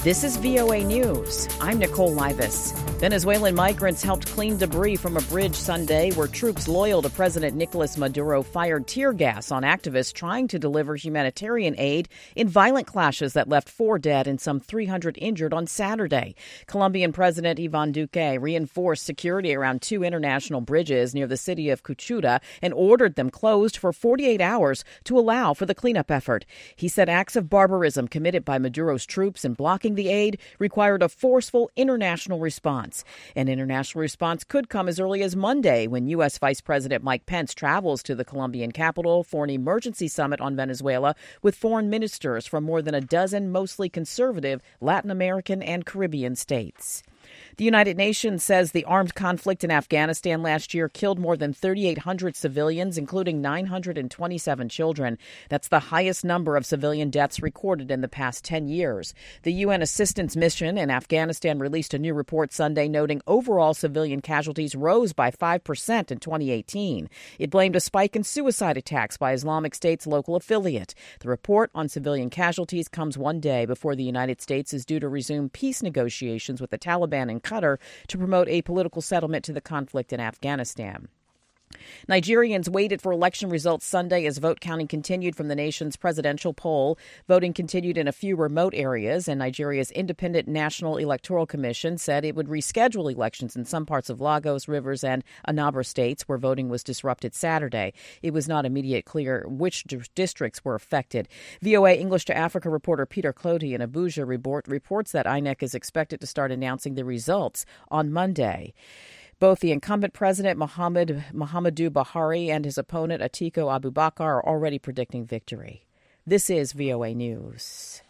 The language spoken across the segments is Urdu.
This is VOA News. I'm Nicole Livas. Venezuelan migrants helped clean debris from a bridge Sunday where troops loyal to President Nicolas Maduro fired tear gas on activists trying to deliver humanitarian aid in violent clashes that left 4 dead and some 300 injured on Saturday. Colombian President Ivan Duque reinforced security around 2 international bridges near the city of Cucuta and ordered them closed for 48 hours to allow for the cleanup effort. He said acts of barbarism committed by Maduro's troops in blocking the aid required a forceful international response. An international response could come as early as Monday when U.S. Vice President Mike Pence travels to the Colombian capital for an emergency summit on Venezuela with foreign ministers from more than a dozen mostly conservative Latin American and Caribbean states. The United Nations says the armed conflict in Afghanistan last year killed more than 3,800 civilians, including 927 children. That's the highest number of civilian deaths recorded in the past 10 years. The UN assistance mission in Afghanistan released a new report Sunday noting overall civilian casualties rose by 5% in 2018. It blamed a spike in suicide attacks by Islamic State's local affiliate. The report on civilian casualties comes one day before the United States is due to resume peace negotiations with the Taliban in Qatar to promote a political settlement to the conflict in Afghanistan. Nigerians waited for election results Sunday as vote counting continued from the nation's presidential poll. Voting continued in a few remote areas, and Nigeria's Independent National Electoral Commission said it would reschedule elections in some parts of Lagos, Rivers, and Anambra states where voting was disrupted Saturday. It was not immediately clear which districts were affected. VOA English to Africa reporter Peter Clody in Abuja reports that INEC is expected to start announcing the results on Monday. Both the incumbent president, Muhammadu Buhari, and his opponent, Atiku Abubakar, are already predicting victory. This is VOA News.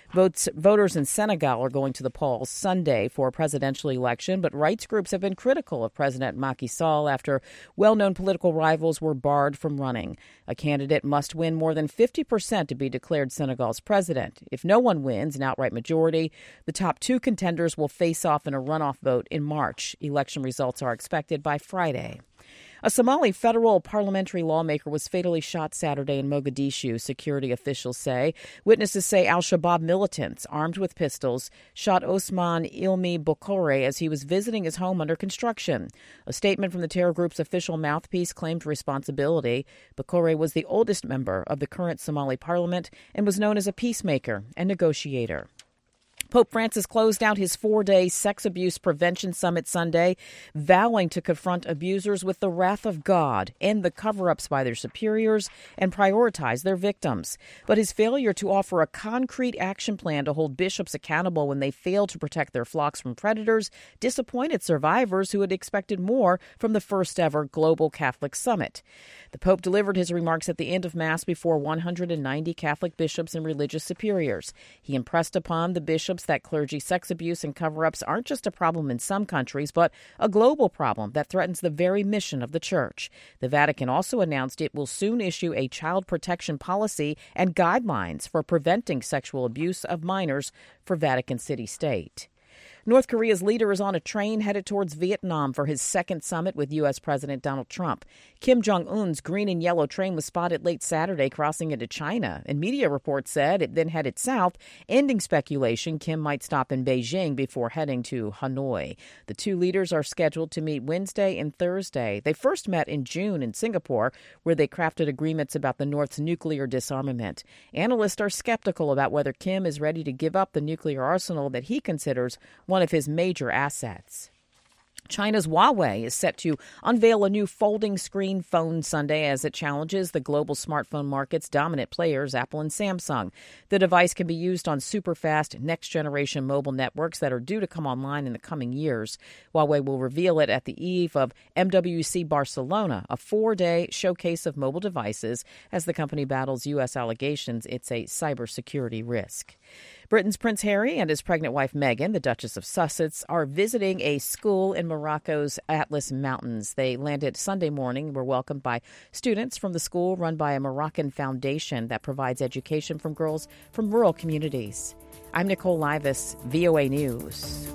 Voters in Senegal are going to the polls Sunday for a presidential election, but rights groups have been critical of President Macky Sall after well-known political rivals were barred from running. A candidate must win more than 50% to be declared Senegal's president. If no one wins an outright majority, the top 2 contenders will face off in a runoff vote in March. Election results are expected by Friday. A Somali federal parliamentary lawmaker was fatally shot Saturday in Mogadishu, security officials say. Witnesses say al-Shabaab militants, armed with pistols, shot Osman Ilmi Bokore as he was visiting his home under construction. A statement from the terror group's official mouthpiece claimed responsibility. Bokore was the oldest member of the current Somali parliament and was known as a peacemaker and negotiator. Pope Francis closed out his 4-day sex abuse prevention summit Sunday, vowing to confront abusers with the wrath of God, end the cover-ups by their superiors, and prioritize their victims. But his failure to offer a concrete action plan to hold bishops accountable when they failed to protect their flocks from predators disappointed survivors who had expected more from the first-ever global Catholic summit. The Pope delivered his remarks at the end of Mass before 190 Catholic bishops and religious superiors. He impressed upon the bishops that clergy sex abuse and cover-ups aren't just a problem in some countries, but a global problem that threatens the very mission of the Church. The Vatican also announced it will soon issue a child protection policy and guidelines for preventing sexual abuse of minors for Vatican City-State. North Korea's leader is on a train headed towards Vietnam for his second summit with U.S. President Donald Trump. Kim Jong-un's green and yellow train was spotted late Saturday crossing into China, and media reports said it then headed south, ending speculation Kim might stop in Beijing before heading to Hanoi. The 2 leaders are scheduled to meet Wednesday and Thursday. They first met in June in Singapore, where they crafted agreements about the North's nuclear disarmament. Analysts are skeptical about whether Kim is ready to give up the nuclear arsenal that he considers one of his major assets. China's Huawei is set to unveil a new folding screen phone Sunday as it challenges the global smartphone market's dominant players, Apple and Samsung. The device can be used on super-fast next-generation mobile networks that are due to come online in the coming years. Huawei will reveal it at the eve of MWC Barcelona, a 4-day showcase of mobile devices as the company battles U.S. allegations it's a cybersecurity risk. Britain's Prince Harry and his pregnant wife Meghan, the Duchess of Sussex, are visiting a school in Morocco's Atlas Mountains. They landed Sunday morning, were welcomed by students from the school run by a Moroccan foundation that provides education from girls from rural communities. I'm Nicole Livas, VOA News.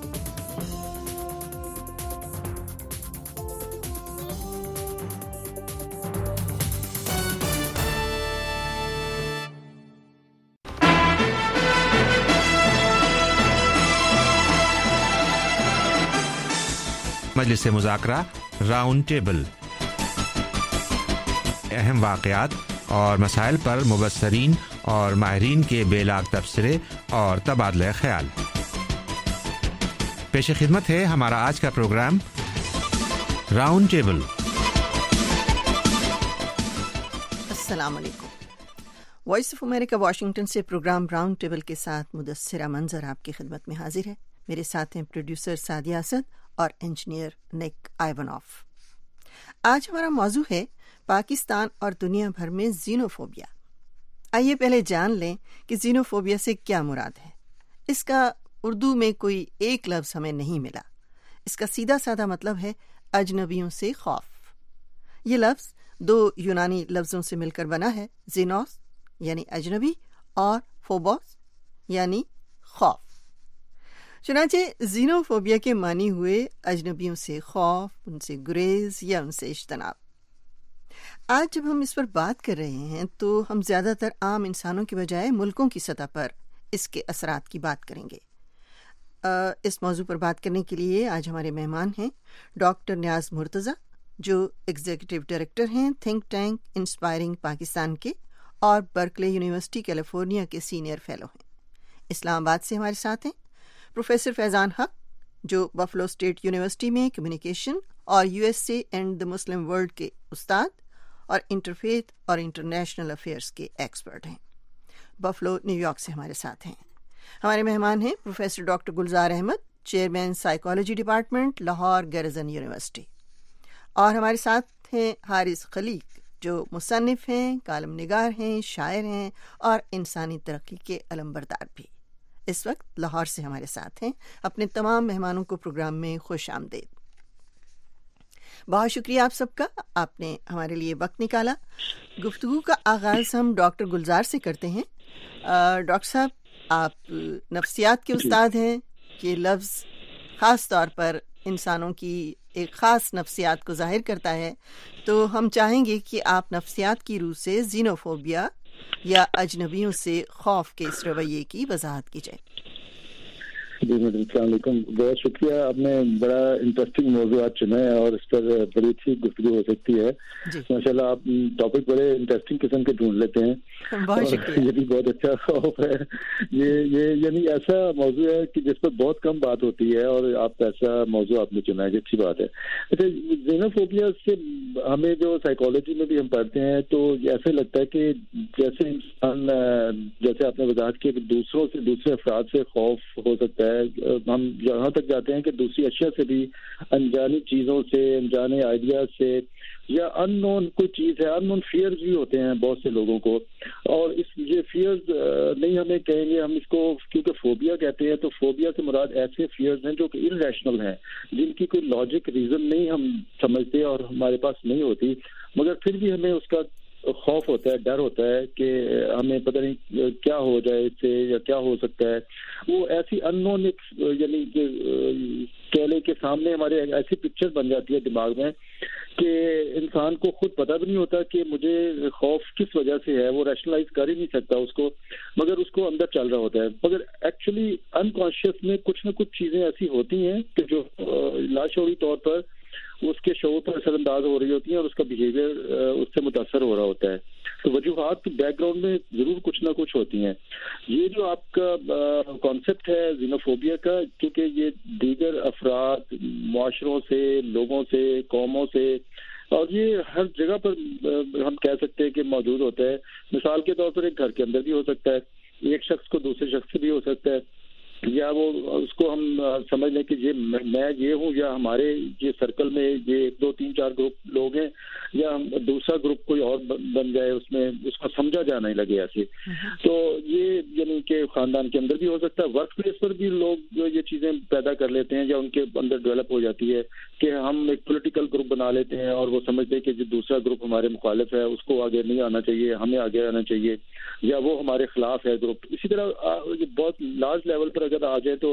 مجلس مذاکرہ راؤنڈ ٹیبل، اہم واقعات اور مسائل پر مبصرین اور ماہرین کے بے لاگ تبصرے اور تبادلہ خیال۔ پیش خدمت ہے ہمارا آج کا پروگرام راؤنڈ ٹیبل۔ السلام علیکم۔ وائس آف امریکہ واشنگٹن سے پروگرام راؤنڈ ٹیبل کے ساتھ مدثرہ منظر آپ کی خدمت میں حاضر ہے۔ میرے ساتھ ہیں پروڈیوسر سعدیہ اسد اور انجینئر نک آئیونوف۔ آج ہمارا موضوع ہے پاکستان اور دنیا بھر میں زینوفوبیا۔ آئیے پہلے جان لیں کہ زینوفوبیا سے کیا مراد ہے۔ اس کا اردو میں کوئی ایک لفظ ہمیں نہیں ملا۔ اس کا سیدھا سادہ مطلب ہے اجنبیوں سے خوف۔ یہ لفظ دو یونانی لفظوں سے مل کر بنا ہے، زینوس یعنی اجنبی اور فوبوس یعنی خوف۔ چنانچہ زینوفوبیا کے معنی ہوئے اجنبیوں سے خوف، ان سے گریز یا ان سے اجتناب۔ آج جب ہم اس پر بات کر رہے ہیں تو ہم زیادہ تر عام انسانوں کے بجائے ملکوں کی سطح پر اس کے اثرات کی بات کریں گے۔ اس موضوع پر بات کرنے کے لیے آج ہمارے مہمان ہیں ڈاکٹر نیاز مرتضیٰ، جو ایگزیکٹو ڈائریکٹر ہیں تھنک ٹینک انسپائرنگ پاکستان کے اور برکلے یونیورسٹی کیلیفورنیا کے سینئر فیلو ہیں۔ اسلام آباد سے ہمارے ساتھ ہیں پروفیسر فیضان حق، جو بفلو اسٹیٹ یونیورسٹی میں کمیونیکیشن اور USA and the Muslim world کے استاد اور انٹرفیتھ اور انٹرنیشنل افیئرس کے ایکسپرٹ ہیں۔ بفلو نیو یارک سے ہمارے ساتھ ہیں۔ ہمارے مہمان ہیں professor doctor Gulzar Ahmed, chairman psychology department, Lahore Garrison University, اور ہمارے ساتھ ہیں حارث خلیق، جو مصنف ہیں، کالم نگار ہیں، شاعر ہیں اور انسانی ترقی کے علمبردار بھی۔ اس وقت لاہور سے ہمارے ساتھ ہیں۔ اپنے تمام مہمانوں کو پروگرام میں خوش آمدید۔ بہت شکریہ آپ سب کا، آپ نے ہمارے لیے وقت نکالا۔ گفتگو کا آغاز ہم ڈاکٹر گلزار سے کرتے ہیں۔ ڈاکٹر صاحب، آپ نفسیات کے استاد ہیں۔ یہ لفظ خاص طور پر انسانوں کی ایک خاص نفسیات کو ظاہر کرتا ہے، تو ہم چاہیں گے کہ آپ نفسیات کی روح سے زینوفوبیا یا اجنبیوں سے خوف کے اس رویے کی وضاحت کی جائے۔ جی میڈم، السلام علیکم۔ بہت شکریہ، آپ نے بڑا انٹرسٹنگ موضوعات چنا ہے اور اس پر بڑی اچھی گفتگو ہو سکتی ہے۔ ماشاء اللہ، آپ ٹاپک بڑے انٹرسٹنگ قسم کے ڈھونڈ لیتے ہیں، بہت شکریہ۔ یہ بھی بہت اچھا خوف ہے۔ یہ یعنی ایسا موضوع ہے کہ جس پر بہت کم بات ہوتی ہے، اور آپ ایسا موضوع آپ نے چنا ہے، اچھی بات ہے۔ اچھا، زینوفوبیا سے ہمیں جو سائیکالوجی میں بھی ہم پڑھتے ہیں تو ایسے لگتا ہے کہ جیسے انسان، جیسے آپ نے وضاحت کی کہ دوسروں سے، دوسرے افراد سے خوف ہو سکتا ہے، ہم یہاں تک جاتے ہیں کہ دوسری اشیاء سے بھی، انجانی چیزوں سے، انجانے آئیڈیاز سے، یا ان نون کوئی چیز ہے، ان نون فیئرز بھی ہوتے ہیں بہت سے لوگوں کو۔ اور یہ فیئرز نہیں ہمیں کہیں گے ہم اس کو، کیونکہ فوبیا کہتے ہیں تو فوبیا سے مراد ایسے فیئرز ہیں جو کہ ان ریشنل ہیں، جن کی کوئی لاجک ریزن نہیں ہم سمجھتے اور ہمارے پاس نہیں ہوتی، مگر پھر بھی ہمیں اس کا خوف ہوتا ہے، ڈر ہوتا ہے کہ ہمیں پتہ نہیں کیا ہو جائے اس سے یا کیا ہو سکتا ہے۔ وہ ایسی ان نون، یعنی کیلے کے سامنے ہمارے ایسی پکچر بن جاتی ہے دماغ میں کہ انسان کو خود پتہ بھی نہیں ہوتا کہ مجھے خوف کس وجہ سے ہے، وہ ریشنلائز کر ہی نہیں سکتا اس کو، مگر اس کو اندر چل رہا ہوتا ہے۔ مگر ایکچولی انکانشیس میں کچھ نہ کچھ چیزیں ایسی ہوتی ہیں کہ جو لاشعوری طور پر اس کے شعور پر اثر انداز ہو رہی ہوتی ہیں اور اس کا بیہیویئر اس سے متاثر ہو رہا ہوتا ہے۔ تو وجوہات بیک گراؤنڈ میں ضرور کچھ نہ کچھ ہوتی ہیں۔ یہ جو آپ کا کانسیپٹ ہے زینوفوبیا کا، کیونکہ یہ دیگر افراد، معاشروں سے، لوگوں سے، قوموں سے، اور یہ ہر جگہ پر ہم کہہ سکتے ہیں کہ موجود ہوتا ہے۔ مثال کے طور پر ایک گھر کے اندر بھی ہو سکتا ہے، ایک شخص کو دوسرے شخص سے بھی ہو سکتا ہے، یا وہ اس کو ہم سمجھ لیں کہ یہ میں یہ ہوں، یا ہمارے یہ سرکل میں یہ 2 3 4 گروپ لوگ ہیں، یا دوسرا گروپ کوئی اور بن جائے، اس میں اس کو سمجھا جانے لگے ایسے۔ تو یہ یعنی کہ خاندان کے اندر بھی ہو سکتا ہے، ورک پلیس پر بھی لوگ یہ چیزیں پیدا کر لیتے ہیں، یا ان کے اندر ڈیولپ ہو جاتی ہے کہ ہم ایک پولیٹیکل گروپ بنا لیتے ہیں اور وہ سمجھتے ہیں کہ جو دوسرا گروپ ہمارے مخالف ہے اس کو آگے نہیں آنا چاہیے، ہمیں آگے آنا چاہیے، یا وہ ہمارے خلاف ہے گروپ۔ اسی طرح بہت لارج لیول پر اگر آ جائے تو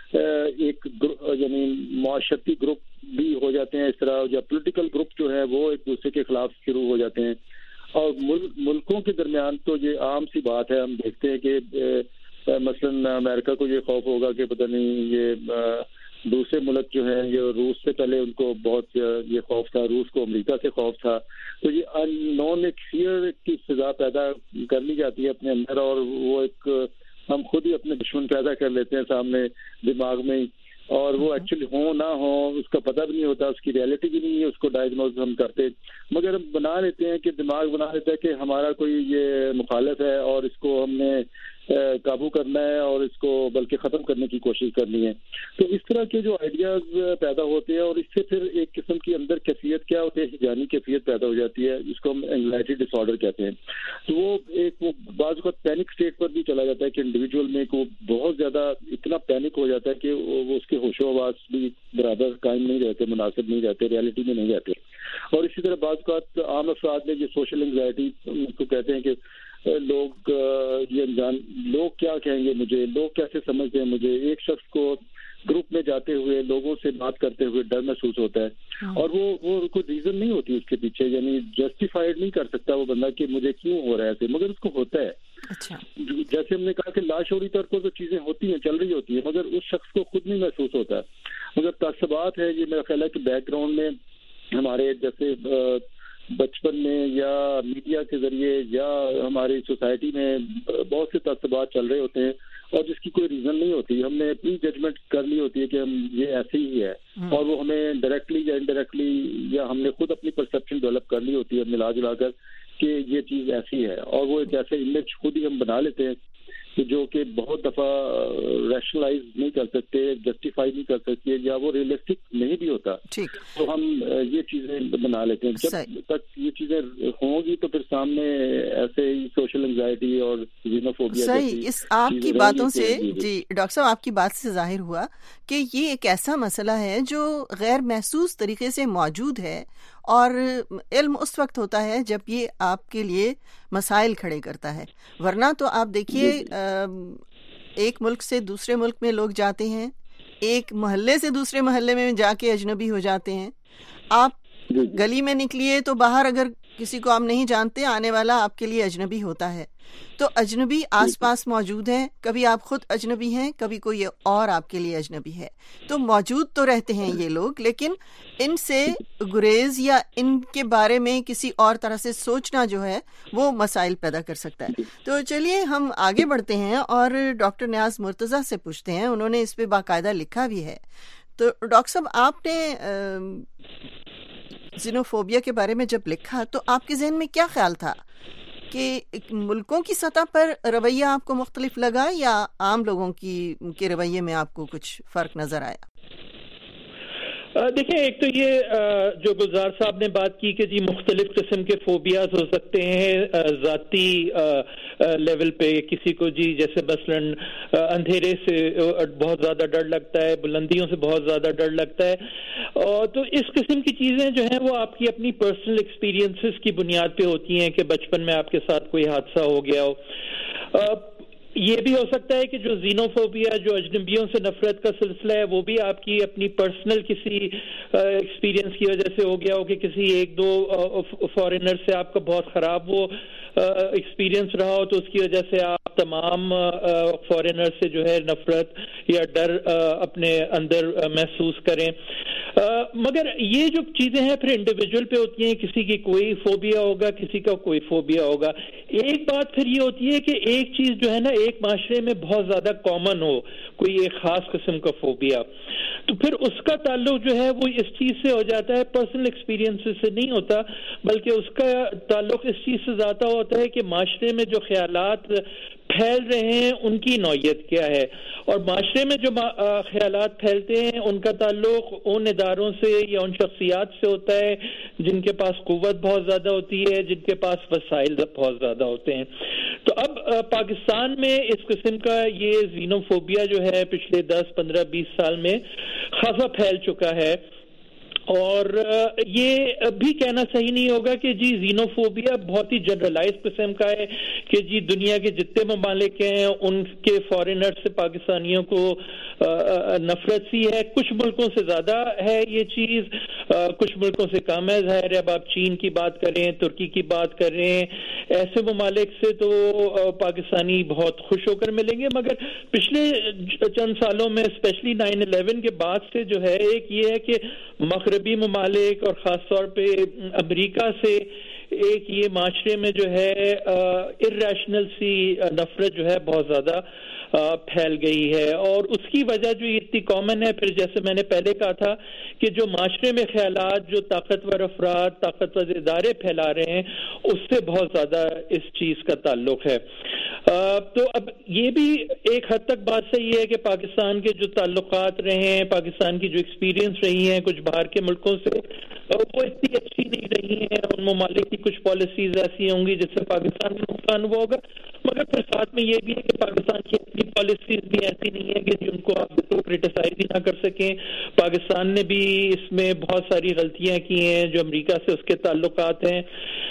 ایک یعنی معاشرتی گروپ بھی ہو جاتے ہیں اس طرح، یا پولیٹیکل گروپ جو ہے وہ ایک دوسرے کے خلاف شروع ہو جاتے ہیں۔ اور ملکوں کے درمیان تو یہ عام سی بات ہے، ہم دیکھتے ہیں کہ مثلاً امریکہ کو یہ خوف ہوگا کہ پتہ نہیں یہ دوسرے ملک جو ہیں یہ روس سے پہلے ان کو بہت یہ خوف تھا, روس کو امریکہ سے خوف تھا, تو یہ ان نون ایک فیئر کی فضا پیدا کر لی جاتی ہے اپنے اندر, اور وہ ایک ہم خود ہی اپنے دشمن پیدا کر لیتے ہیں سامنے دماغ میں, اور وہ ایکچولی ہو نہ ہو اس کا پتہ بھی نہیں ہوتا, اس کی ریئلٹی بھی نہیں ہے, اس کو ڈائگنوز ہم کرتے, مگر ہم بنا لیتے ہیں کہ دماغ بنا لیتا ہے کہ ہمارا کوئی یہ مخالف ہے اور اس کو ہم نے قابو کرنا ہے اور اس کو بلکہ ختم کرنے کی کوشش کرنی ہے. تو اس طرح کے جو آئیڈیاز پیدا ہوتے ہیں, اور اس سے پھر ایک قسم کی اندر کیفیت کیا ہوتی ہے, ہجانی کیفیت پیدا ہو جاتی ہے, جس کو ہم اینگزائٹی ڈس آرڈر کہتے ہیں. تو وہ ایک وہ بعض اوقات پینک اسٹیٹ پر بھی چلا جاتا ہے کہ انڈیویجول میں کو بہت زیادہ اتنا پینک ہو جاتا ہے کہ وہ اس کے ہوش و حواس بھی برابر قائم نہیں رہتے, مناسب نہیں رہتے, ریئلٹی میں نہیں رہتے. اور اسی طرح بعض اوقات عام افراد میں یہ سوشل اینگزائٹی کو کہتے ہیں کہ لوگ یہ لوگ کیا کہیں گے مجھے, لوگ کیسے سمجھتے ہیں مجھے. ایک شخص کو گروپ میں جاتے ہوئے لوگوں سے بات کرتے ہوئے ڈر محسوس ہوتا ہے, اور وہ کوئی ریزن نہیں ہوتی اس کے پیچھے, یعنی جسٹیفائڈ نہیں کر سکتا وہ بندہ کہ مجھے کیوں ہو رہا ہے ایسے, مگر اس کو ہوتا ہے. اچھا, جیسے ہم نے کہا کہ لاشعوری طور پر تو چیزیں ہوتی ہیں, چل رہی ہوتی ہیں, مگر اس شخص کو خود نہیں محسوس ہوتا. مگر تعصبات ہے, یہ میرا خیال ہے کہ بیک گراؤنڈ میں ہمارے جیسے بچپن میں یا میڈیا کے ذریعے یا ہماری سوسائٹی میں بہت سے تعصبات چل رہے ہوتے ہیں, اور جس کی کوئی ریزن نہیں ہوتی. ہم نے اپنی ججمنٹ کر لی ہوتی ہے کہ ہم یہ ایسے ہی ہے, اور وہ ہمیں ڈائریکٹلی یا انڈائریکٹلی یا ہم نے خود اپنی پرسپشن ڈیولپ کر لی ہوتی ہے ملا جلا کر کہ یہ چیز ایسی ہے, اور وہ ایک ایسے امیج خود ہی ہم بنا لیتے ہیں جو کہ بہت دفعہ ریشنلائز نہیں کر سکتے, جسٹیفائی نہیں کر سکتے, یا وہ ریئلسٹک نہیں بھی ہوتا. تو ہم یہ چیزیں بنا لیتے ہیں. جب تک یہ چیزیں ہوں گی تو پھر سامنے ایسے ہی سوشل انگزائٹی اور زینوفوبیا. صحیح, اس آپ کی باتوں سے جی ڈاکٹر صاحب آپ کی بات سے ظاہر ہوا کہ یہ ایک ایسا مسئلہ ہے جو غیر محسوس طریقے سے موجود ہے, اور علم اس وقت ہوتا ہے جب یہ آپ کے لیے مسائل کھڑے کرتا ہے. ورنہ تو آپ دیکھیے ایک ملک سے دوسرے ملک میں لوگ جاتے ہیں, ایک محلے سے دوسرے محلے میں جا کے اجنبی ہو جاتے ہیں. آپ گلی میں نکلیے تو باہر اگر کسی کو آپ نہیں جانتے, آنے والا آپ کے لیے اجنبی ہوتا ہے. تو اجنبی آس پاس موجود ہیں, کبھی آپ خود اجنبی ہیں, کبھی کوئی اور آپ کے لیے اجنبی ہے. تو موجود تو رہتے ہیں یہ لوگ, لیکن ان سے گریز یا ان کے بارے میں کسی اور طرح سے سوچنا جو ہے وہ مسائل پیدا کر سکتا ہے. تو چلیے ہم آگے بڑھتے ہیں اور ڈاکٹر نیاز مرتضیٰ سے پوچھتے ہیں, انہوں نے اس پہ باقاعدہ لکھا بھی ہے. تو ڈاکٹر صاحب آپ نے زینوفوبیا کے بارے میں جب لکھا تو آپ کے ذہن میں کیا خیال تھا کہ ملکوں کی سطح پر رویہ آپ کو مختلف لگا یا عام لوگوں کے رویے میں آپ کو کچھ فرق نظر آیا؟ دیکھیں, ایک تو یہ جو گلزار صاحب نے بات کی کہ جی مختلف قسم کے فوبیاز ہو سکتے ہیں ذاتی لیول پہ. کسی کو جی جیسے مثلاً اندھیرے سے بہت زیادہ ڈر لگتا ہے, بلندیوں سے بہت زیادہ ڈر لگتا ہے, تو اس قسم کی چیزیں جو ہیں وہ آپ کی اپنی پرسنل ایکسپیرینسز کی بنیاد پہ ہوتی ہیں کہ بچپن میں آپ کے ساتھ کوئی حادثہ ہو گیا ہو. یہ بھی ہو سکتا ہے کہ جو زینوفوبیا, جو اجنبیوں سے نفرت کا سلسلہ ہے, وہ بھی آپ کی اپنی پرسنل کسی ایکسپیرینس کی وجہ سے ہو گیا ہو کہ کسی ایک دو فارینر سے آپ کا بہت خراب وہ ایکسپیرینس رہا ہو, تو اس کی وجہ سے آپ تمام فارینر سے جو ہے نفرت یا ڈر اپنے اندر محسوس کریں. مگر یہ جو چیزیں ہیں پھر انڈیویجول پہ ہوتی ہیں, کسی کی کوئی فوبیا ہوگا, کسی کا کوئی فوبیا ہوگا. ایک بات پھر یہ ہوتی ہے کہ ایک چیز جو ہے نا ایک معاشرے میں بہت زیادہ کامن ہو, کوئی ایک خاص قسم کا فوبیا, تو پھر اس کا تعلق جو ہے وہ اس چیز سے ہو جاتا ہے, پرسنل ایکسپیرینس سے نہیں ہوتا, بلکہ اس کا تعلق اس چیز سے زیادہ ہوتا ہے کہ معاشرے میں جو خیالات پھیل رہے ہیں ان کی نوعیت کیا ہے. اور معاشرے میں جو خیالات پھیلتے ہیں ان کا تعلق ان اداروں سے یا ان شخصیات سے ہوتا ہے جن کے پاس قوت بہت زیادہ ہوتی ہے, جن کے پاس وسائل بہت زیادہ ہوتے ہیں. تو اب پاکستان میں اس قسم کا یہ زینوفوبیا جو ہے پچھلے 10, 15, 20 سال میں خاصا پھیل چکا ہے, اور یہ بھی کہنا صحیح نہیں ہوگا کہ جی زینوفوبیا بہت ہی جنرلائز قسم کا ہے کہ جی دنیا کے جتنے ممالک ہیں ان کے فارینر سے پاکستانیوں کو نفرت سی ہے. کچھ ملکوں سے زیادہ ہے یہ چیز, کچھ ملکوں سے کم ہے. ظاہر ہے اب آپ چین کی بات کریں, ترکی کی بات کریں, ایسے ممالک سے تو پاکستانی بہت خوش ہو کر ملیں گے. مگر پچھلے چند سالوں میں اسپیشلی 9/11 کے بعد سے جو ہے ایک یہ ہے کہ مغربی ممالک اور خاص طور پہ امریکہ سے ایک یہ معاشرے میں جو ہے irrational سی نفرت جو ہے بہت زیادہ پھیل گئی ہے. اور اس کی وجہ جو اتنی کامن ہے, پھر جیسے میں نے پہلے کہا تھا کہ جو معاشرے میں خیالات جو طاقتور افراد, طاقتور ادارے پھیلا رہے ہیں, اس سے بہت زیادہ اس چیز کا تعلق ہے. تو اب یہ بھی ایک حد تک بات صحیح ہے کہ پاکستان کے جو تعلقات رہے ہیں, پاکستان کی جو ایکسپیرینس رہی ہیں کچھ باہر کے ملکوں سے, وہ اتنی اچھی نہیں رہی ہیں. ان ممالک کی کچھ پالیسیز ایسی ہوں گی جس سے پاکستان میں نقصان ہوا ہوگا. مگر پھر ساتھ میں یہ بھی ہے کہ پاکستان کی اپنی پالیسیز بھی ایسی نہیں ہے کہ جن کو آپ بالکل کرٹیسائز ہی نہ کر سکیں. پاکستان نے بھی اس میں بہت ساری غلطیاں کی ہیں جو امریکہ سے اس کے تعلقات ہیں.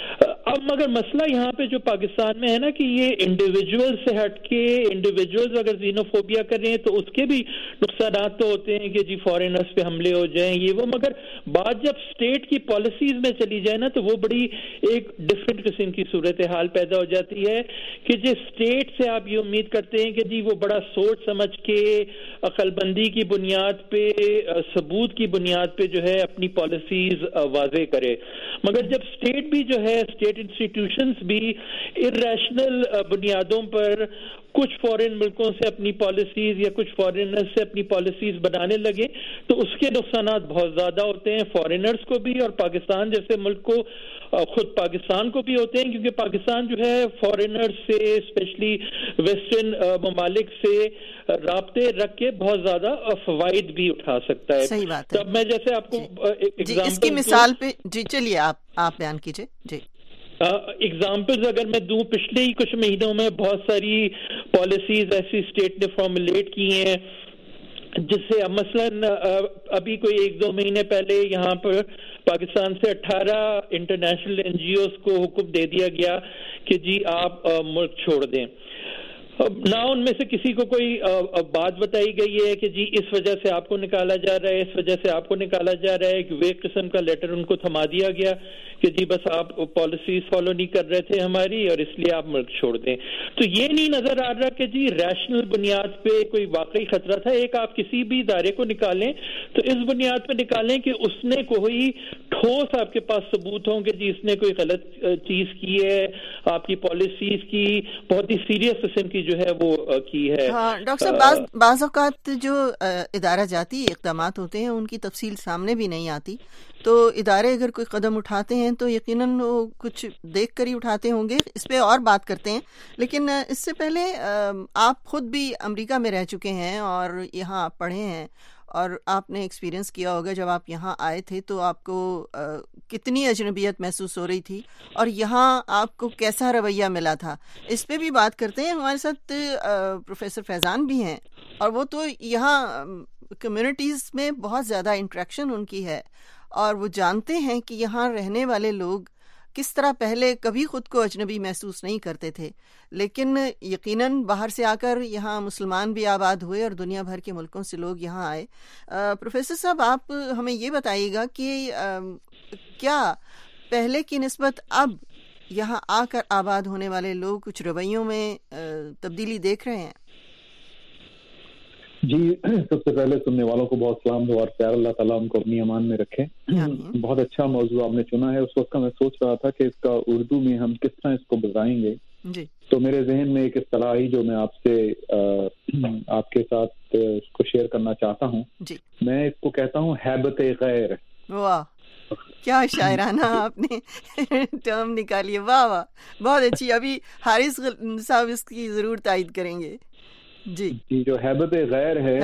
اب مگر مسئلہ یہاں پہ جو پاکستان میں ہے نا کہ یہ انڈیویجول سے ہٹ کے انڈیویجولز اگر زینوفوبیا کر رہے ہیں تو اس کے بھی نقصانات تو ہوتے ہیں کہ جی فارینرز پہ حملے ہو جائیں یہ وہ. مگر بات جب اسٹیٹ کی پالیسیز میں چلی جائے نا تو وہ بڑی ایک ڈفرینٹ قسم کی صورتحال پیدا ہو جاتی ہے کہ جس اسٹیٹ سے آپ یہ امید کرتے ہیں کہ جی وہ بڑا سوچ سمجھ کے عقل بندی کی بنیاد پہ, ثبوت کی بنیاد پہ جو ہے اپنی پالیسیز واضح کرے. مگر جب اسٹیٹ بھی جو ہے, اسٹیٹ انسٹیٹیوشنز بھی irrational بنیادوں پر کچھ فورن ملکوں سے اپنی پالیسیز یا کچھ فارینرز سے اپنی پالیسیز بنانے لگے تو اس کے نقصانات بہت زیادہ ہوتے ہیں فارینرز کو بھی اور پاکستان جیسے ملک کو, خود پاکستان کو بھی ہوتے ہیں, کیونکہ پاکستان جو ہے فارینرز سے اسپیشلی ویسٹرن ممالک سے رابطے رکھ کے بہت زیادہ فوائد بھی اٹھا سکتا ہے. صحیح بات ہے. تب میں جیسے آپ کو اس کی مثال پہ جی چلیے آپ بیان کیجئے. جی ایگزامپلز اگر میں دوں, پچھلے ہی کچھ مہینوں میں بہت ساری پالیسیز ایسی اسٹیٹ نے فارمولیٹ کی ہیں جس سے مثلاً ابھی کوئی 1-2 مہینے پہلے یہاں پر پاکستان سے 18 انٹرنیشنل NGOs کو حکم دے دیا گیا کہ جی آپ ملک چھوڑ دیں. نہ ان میں سے کسی کو کوئی بات بتائی گئی ہے کہ جی اس وجہ سے آپ کو نکالا جا رہا ہے, اس وجہ سے آپ کو نکالا جا رہا ہے. کہ وہ ایک قسم کا لیٹر ان کو تھما دیا گیا کہ جی بس آپ پالیسیز فالو نہیں کر رہے تھے ہماری اور اس لیے آپ ملک چھوڑ دیں. تو یہ نہیں نظر آ رہا کہ جی ریشنل بنیاد پہ کوئی واقعی خطرہ تھا. ایک آپ کسی بھی ادارے کو نکالیں تو اس بنیاد پہ نکالیں کہ اس نے کوئی ٹھوس آپ کے پاس ثبوت ہوں کہ جی اس نے کوئی غلط چیز کی ہے, آپ کی پالیسیز کی بہت ہی سیریس قسم کی جو ہے وہ کی ہے. ہاں ڈاکٹر صاحب, بعض اوقات جو ادارہ جاتی اقدامات ہوتے ہیں ان کی تفصیل سامنے بھی نہیں آتی, تو ادارے اگر کوئی قدم اٹھاتے ہیں تو یقیناً وہ کچھ دیکھ کر ہی اٹھاتے ہوں گے. اس پہ اور بات کرتے ہیں, لیکن اس سے پہلے آپ خود بھی امریکہ میں رہ چکے ہیں اور یہاں آپ پڑھے ہیں اور آپ نے ایکسپیرینس کیا ہوگا جب آپ یہاں آئے تھے تو آپ کو کتنی اجنبیت محسوس ہو رہی تھی اور یہاں آپ کو کیسا رویہ ملا تھا. اس پہ بھی بات کرتے ہیں. ہمارے ساتھ پروفیسر فیضان بھی ہیں اور وہ تو یہاں کمیونٹیز میں بہت زیادہ انٹریکشن ان کی ہے اور وہ جانتے ہیں کہ یہاں رہنے والے لوگ کس طرح پہلے کبھی خود کو اجنبی محسوس نہیں کرتے تھے, لیکن یقیناً باہر سے آ کر یہاں مسلمان بھی آباد ہوئے اور دنیا بھر کے ملکوں سے لوگ یہاں آئے. پروفیسر صاحب, آپ ہمیں یہ بتائیے گا کہ کیا پہلے کی نسبت اب یہاں آ کر آباد ہونے والے لوگ کچھ رویوں میں تبدیلی دیکھ رہے ہیں؟ جی, سب سے پہلے سننے والوں کو بہت سلام دو اور پیار اللہ تعالیٰ ان کو اپنی امان میں رکھے. بہت اچھا موضوع آپ نے چنا ہے. اس وقت کا میں سوچ رہا تھا کہ اس کا اردو میں ہم کس طرح اس کو بتائیں گے. تو میرے ذہن میں ایک اصطلاح آئی جو میں آپ کے ساتھ اس کو شیئر کرنا چاہتا ہوں. میں اس کو کہتا ہوں ہیبت غیر. واہ, کیا شاعرانہ آپ نے ٹرم نکالی. واہ واہ, بہت اچھی. ابھی حارث صاحب اس کی ضرور تائید کریں گے. جی, جو ہیبت غیر ہے,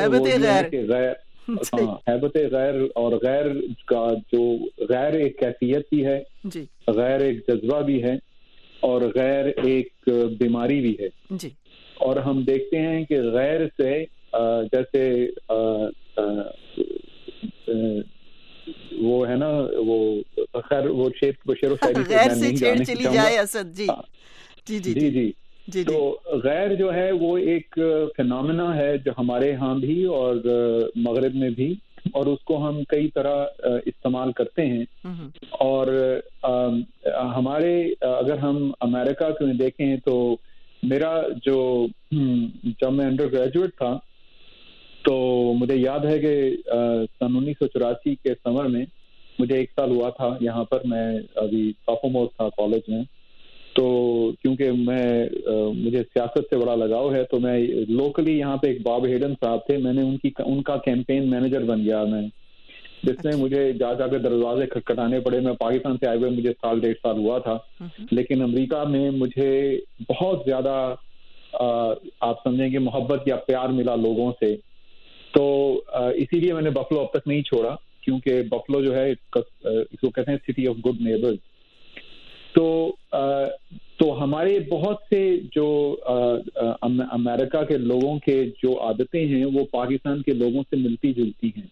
ہیبت غیر اور غیر کا جو غیر ایک کیفیت بھی ہے, غیر ایک جذبہ بھی ہے اور غیر ایک بیماری بھی ہے. اور ہم دیکھتے ہیں کہ غیر سے جیسے وہ وہ شعر و شاعری غیر سے چھیڑ چلی جائے اسد جی. جی جی جی جی جی. تو غیر جو ہے وہ ایک فینومینا ہے جو ہمارے ہاں بھی اور مغرب میں بھی, اور اس کو ہم کئی طرح استعمال کرتے ہیں. اور ہمارے اگر ہم امریکہ میں دیکھیں تو میرا جب میں انڈر گریجویٹ تھا تو مجھے یاد ہے کہ سن 1984 کے سمر میں مجھے 1 سال ہوا تھا یہاں پر. میں ابھی سافومور تھا کالج میں, تو کیونکہ مجھے سیاست سے بڑا لگاؤ ہے تو میں لوکلی یہاں پہ ایک باب ہیڈن صاحب تھے, میں نے ان کا کیمپین مینیجر بن گیا میں, جس میں مجھے جا کے دروازے کھٹکھٹانے پڑے. میں پاکستان سے آئے ہوئے مجھے 1.5 سال ہوا تھا, لیکن امریکہ میں مجھے بہت زیادہ آپ سمجھیں کہ محبت یا پیار ملا لوگوں سے. تو اسی لیے میں نے بفلو اب تک نہیں چھوڑا, کیونکہ بفلو جو ہے اس کو کہتے ہیں سٹی آف گڈ نیبرز. تو ہمارے بہت سے جو امریکہ کے لوگوں کے جو عادتیں ہیں وہ پاکستان کے لوگوں سے ملتی جلتی ہیں.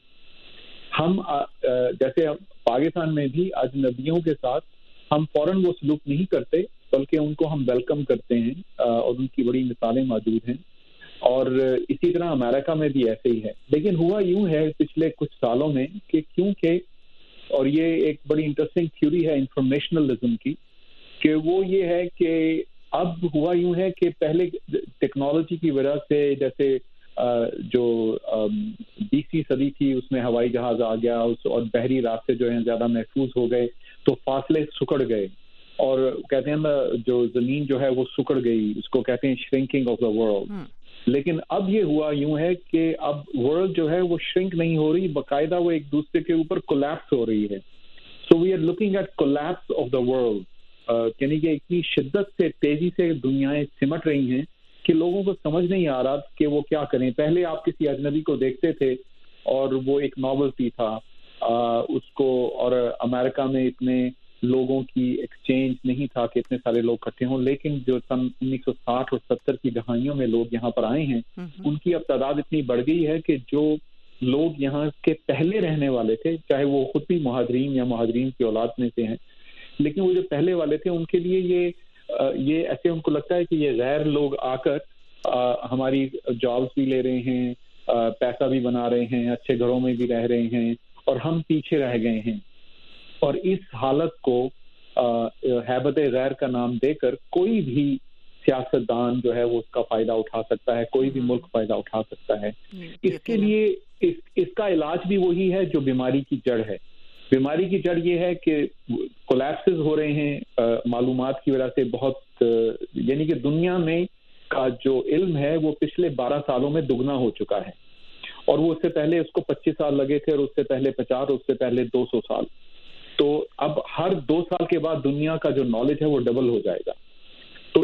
ہم جیسے پاکستان میں بھی اجنبیوں کے ساتھ ہم فوراً وہ سلوک نہیں کرتے, بلکہ ان کو ہم ویلکم کرتے ہیں, اور ان کی بڑی مثالیں موجود ہیں. اور اسی طرح امریکہ میں بھی ایسے ہی ہے. لیکن ہوا یوں ہے پچھلے کچھ سالوں میں کہ کیونکہ, اور یہ ایک بڑی انٹرسٹنگ تھیوری ہے انفارمیشنلزم کی, کہ وہ یہ ہے کہ اب ہوا یوں ہے کہ پہلے ٹیکنالوجی کی وجہ سے, جیسے جو 20ویں صدی تھی اس میں ہوائی جہاز آ گیا, اور بحری راستے جو ہیں زیادہ محفوظ ہو گئے, تو فاصلے سکڑ گئے, اور کہتے ہیں نا جو زمین جو ہے وہ سکڑ گئی, اس کو کہتے ہیں شرنکنگ آف دا ورلڈ. لیکن اب یہ ہوا یوں ہے کہ اب ورلڈ جو ہے وہ شرنک نہیں ہو رہی, باقاعدہ وہ ایک دوسرے کے اوپر کولیپس ہو رہی ہے. So we are looking at collapse of the world, یعنی کہ اتنی شدت سے تیزی سے دنیایں سمٹ رہی ہیں کہ لوگوں کو سمجھ نہیں آ رہا کہ وہ کیا کریں. پہلے آپ کسی اجنبی کو دیکھتے تھے اور وہ ایک ناولٹی تھا اس کو, اور امریکہ میں اتنے لوگوں کی ایکسچینج نہیں تھا کہ اتنے سارے لوگ اکٹھے ہوں. لیکن جو سن 1960 اور 70 کی دہائیوں میں لوگ یہاں پر آئے ہیں, ان کی اب تعداد اتنی بڑھ گئی ہے کہ جو لوگ یہاں کے پہلے رہنے والے تھے, چاہے وہ خود بھی مہاجرین یا مہاجرین کی اولاد میں سے ہیں, لیکن وہ جو پہلے والے تھے ان کے لیے یہ ایسے ان کو لگتا ہے کہ یہ غیر لوگ آ کر ہماری جابس بھی لے رہے ہیں, پیسہ بھی بنا رہے ہیں, اچھے گھروں میں بھی رہ رہے ہیں, اور ہم پیچھے رہ گئے ہیں. اور اس حالت کو ہیبت غیر کا نام دے کر کوئی بھی سیاستدان جو ہے وہ اس کا فائدہ اٹھا سکتا ہے, کوئی بھی ملک فائدہ اٹھا سکتا ہے. اس کے لیے اس کا علاج بھی وہی ہے جو بیماری کی جڑ ہے. بیماری کی جڑ یہ ہے کہ کولیپسز ہو رہے ہیں معلومات کی وجہ سے بہت, یعنی کہ دنیا میں کا جو علم ہے وہ پچھلے 12 سالوں میں دگنا ہو چکا ہے, اور وہ اس سے پہلے اس کو 25 سال لگے تھے, اور اس سے پہلے 50, اور اس سے پہلے 200 سال. تو اب ہر 2 سال کے بعد دنیا کا جو نالج ہے وہ ڈبل ہو جائے گا. تو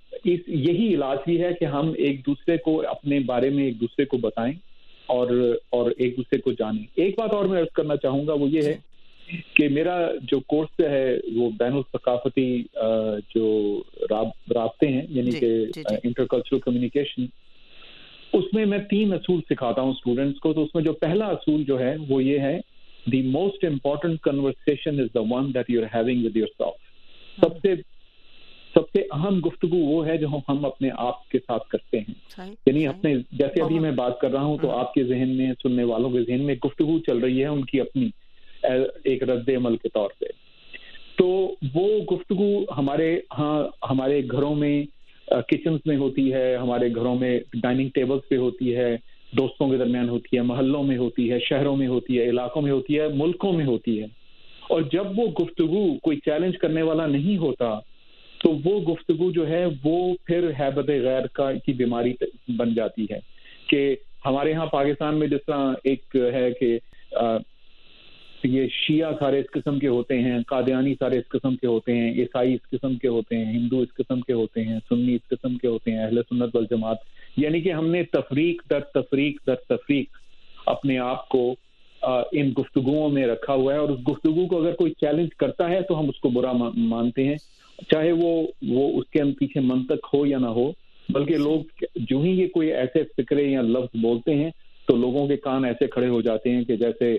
یہی علاج بھی ہے کہ ہم ایک دوسرے کو اپنے بارے میں ایک دوسرے کو بتائیں اور ایک دوسرے کو جانیں. ایک بات اور میں عرض کرنا چاہوں گا, وہ یہ ہے کہ میرا جو کورس ہے وہ بین الثقافتی جو رابطے ہیں, یعنی کہ انٹر کلچرل کمیونیکیشن, اس میں 3 اصول سکھاتا ہوں اسٹوڈنٹس کو. تو اس میں جو پہلا اصول جو ہے وہ یہ ہے, the most important conversation is the one that you're having with yourself. سب سے اہم گفتگو وہ ہے جو ہم اپنے آپ کے ساتھ کرتے ہیں. یعنی اپنے, جیسے ابھی میں بات کر رہا ہوں تو آپ کے ذہن میں, سننے والوں کے ذہن میں گفتگو چل رہی ہے ان کی اپنی ایک رد عمل کے طور پہ. تو وہ گفتگو ہمارے گھروں میں کچنز میں ہوتی ہے, ہمارے گھروں میں ڈائننگ ٹیبلز پہ ہوتی ہے, دوستوں کے درمیان ہوتی ہے, محلوں میں ہوتی ہے, شہروں میں ہوتی ہے, علاقوں میں ہوتی ہے, ملکوں میں ہوتی ہے. اور جب وہ گفتگو کوئی چیلنج کرنے والا نہیں ہوتا تو وہ گفتگو جو ہے وہ پھر ہیبت غیر کی بیماری بن جاتی ہے. کہ ہمارے ہاں پاکستان میں جس طرح ایک ہے کہ یہ شیعہ سارے اس قسم کے ہوتے ہیں, قادیانی سارے اس قسم کے ہوتے ہیں, عیسائی اس قسم کے ہوتے ہیں, ہندو اس قسم کے ہوتے ہیں, سنی اس قسم کے ہوتے ہیں, اہل سنت والجماعت, یعنی کہ ہم نے تفریق در تفریق اپنے آپ کو ان گفتگوؤں میں رکھا ہوا ہے. اور اس گفتگو کو اگر کوئی چیلنج کرتا ہے تو ہم اس کو برا مانتے ہیں, چاہے وہ اس کے پیچھے منطق ہو یا نہ ہو. بلکہ لوگ جو ہی یہ کوئی ایسے فکرے یا لفظ بولتے ہیں تو لوگوں کے کان ایسے کھڑے ہو جاتے ہیں کہ جیسے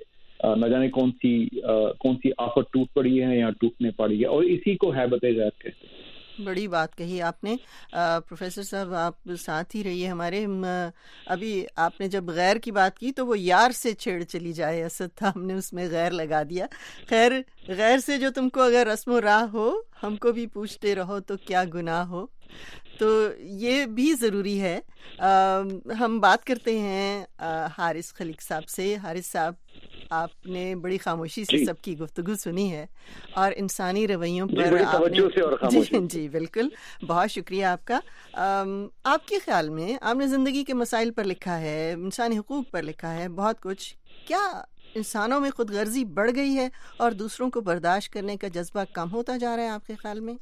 نہ جانے کون سی آفت ٹوٹ پڑی ہے یا ٹوٹنے پڑی ہے، اور اسی کو ہیبت غیر کہتے ہیں۔ بڑی بات کہی آپ نے پروفیسر صاحب، آپ ساتھ ہی رہیے ہمارے۔ ابھی آپ نے جب غیر کی بات کی تو وہ یار سے چھیڑ چلی جائے اسد تھا، ہم نے اس میں غیر لگا دیا۔ خیر، غیر سے جو تم کو اگر رسم و راہ ہو، ہم کو بھی پوچھتے رہو تو کیا گناہ ہو، تو یہ بھی ضروری ہے۔ ہم بات کرتے ہیں حارث خلیق صاحب سے۔ حارث صاحب، آپ نے بڑی خاموشی سے سب کی گفتگو سنی ہے اور انسانی رویوں پر جی بالکل، بہت شکریہ آپ کا۔ آپ کے خیال میں آپ نے زندگی کے مسائل پر لکھا ہے، انسانی حقوق پر لکھا ہے، بہت کچھ۔ کیا انسانوں میں خود غرضی بڑھ گئی ہے اور دوسروں کو برداشت کرنے کا جذبہ کم ہوتا جا رہا ہے آپ کے خیال میں؟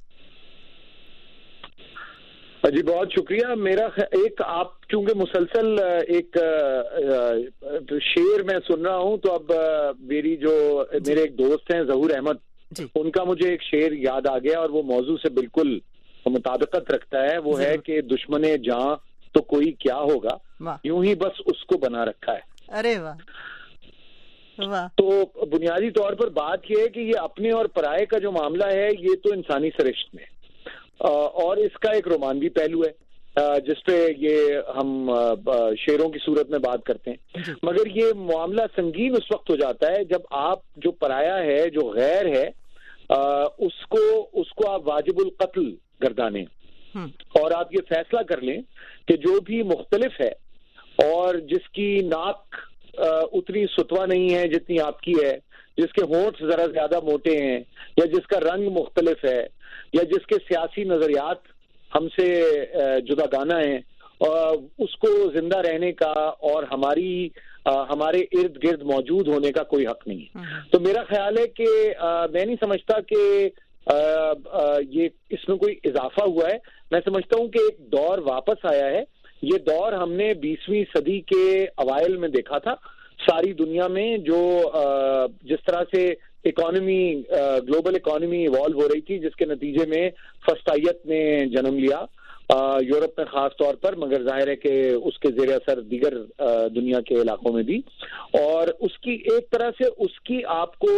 جی بہت شکریہ۔ میرا ایک، آپ چونکہ مسلسل ایک شعر میں سن رہا ہوں، تو اب میرے ایک دوست ہیں ظہور احمد، ان کا مجھے ایک شعر یاد آ گیا اور وہ موضوع سے بالکل مطابقت رکھتا ہے۔ وہ ہے کہ دشمن جاں تو کوئی کیا ہوگا، یوں ہی بس اس کو بنا رکھا ہے۔ ارے واہ! تو بنیادی طور پر بات یہ ہے کہ یہ اپنے اور پرائے کا جو معاملہ ہے، یہ تو انسانی سرشت میں، اور اس کا ایک رومانوی پہلو ہے جس پہ یہ ہم شعروں کی صورت میں بات کرتے ہیں، مگر یہ معاملہ سنگین اس وقت ہو جاتا ہے جب آپ جو پرایا ہے، جو غیر ہے، اس کو آپ واجب القتل گردانیں اور آپ یہ فیصلہ کر لیں کہ جو بھی مختلف ہے اور جس کی ناک اتنی ستوا نہیں ہے جتنی آپ کی ہے، جس کے ہونٹ ذرا زیادہ موٹے ہیں، یا جس کا رنگ مختلف ہے، یا جس کے سیاسی نظریات ہم سے جداگانہ ہیں، اس کو زندہ رہنے کا اور ہمارے ارد گرد موجود ہونے کا کوئی حق نہیں ہے۔ تو میرا خیال ہے کہ میں نہیں سمجھتا کہ یہ اس میں کوئی اضافہ ہوا ہے۔ میں سمجھتا ہوں کہ ایک دور واپس آیا ہے۔ یہ دور ہم نے 20ویں صدی کے اوائل میں دیکھا تھا ساری دنیا میں، جو جس طرح سے گلوبل اکانومی ایوالو ہو رہی تھی، جس کے نتیجے میں فسطائیت نے جنم لیا یورپ میں خاص طور پر، مگر ظاہر ہے کہ اس کے زیر اثر دیگر دنیا کے علاقوں میں بھی، اور اس کی ایک طرح سے اس کی آپ کو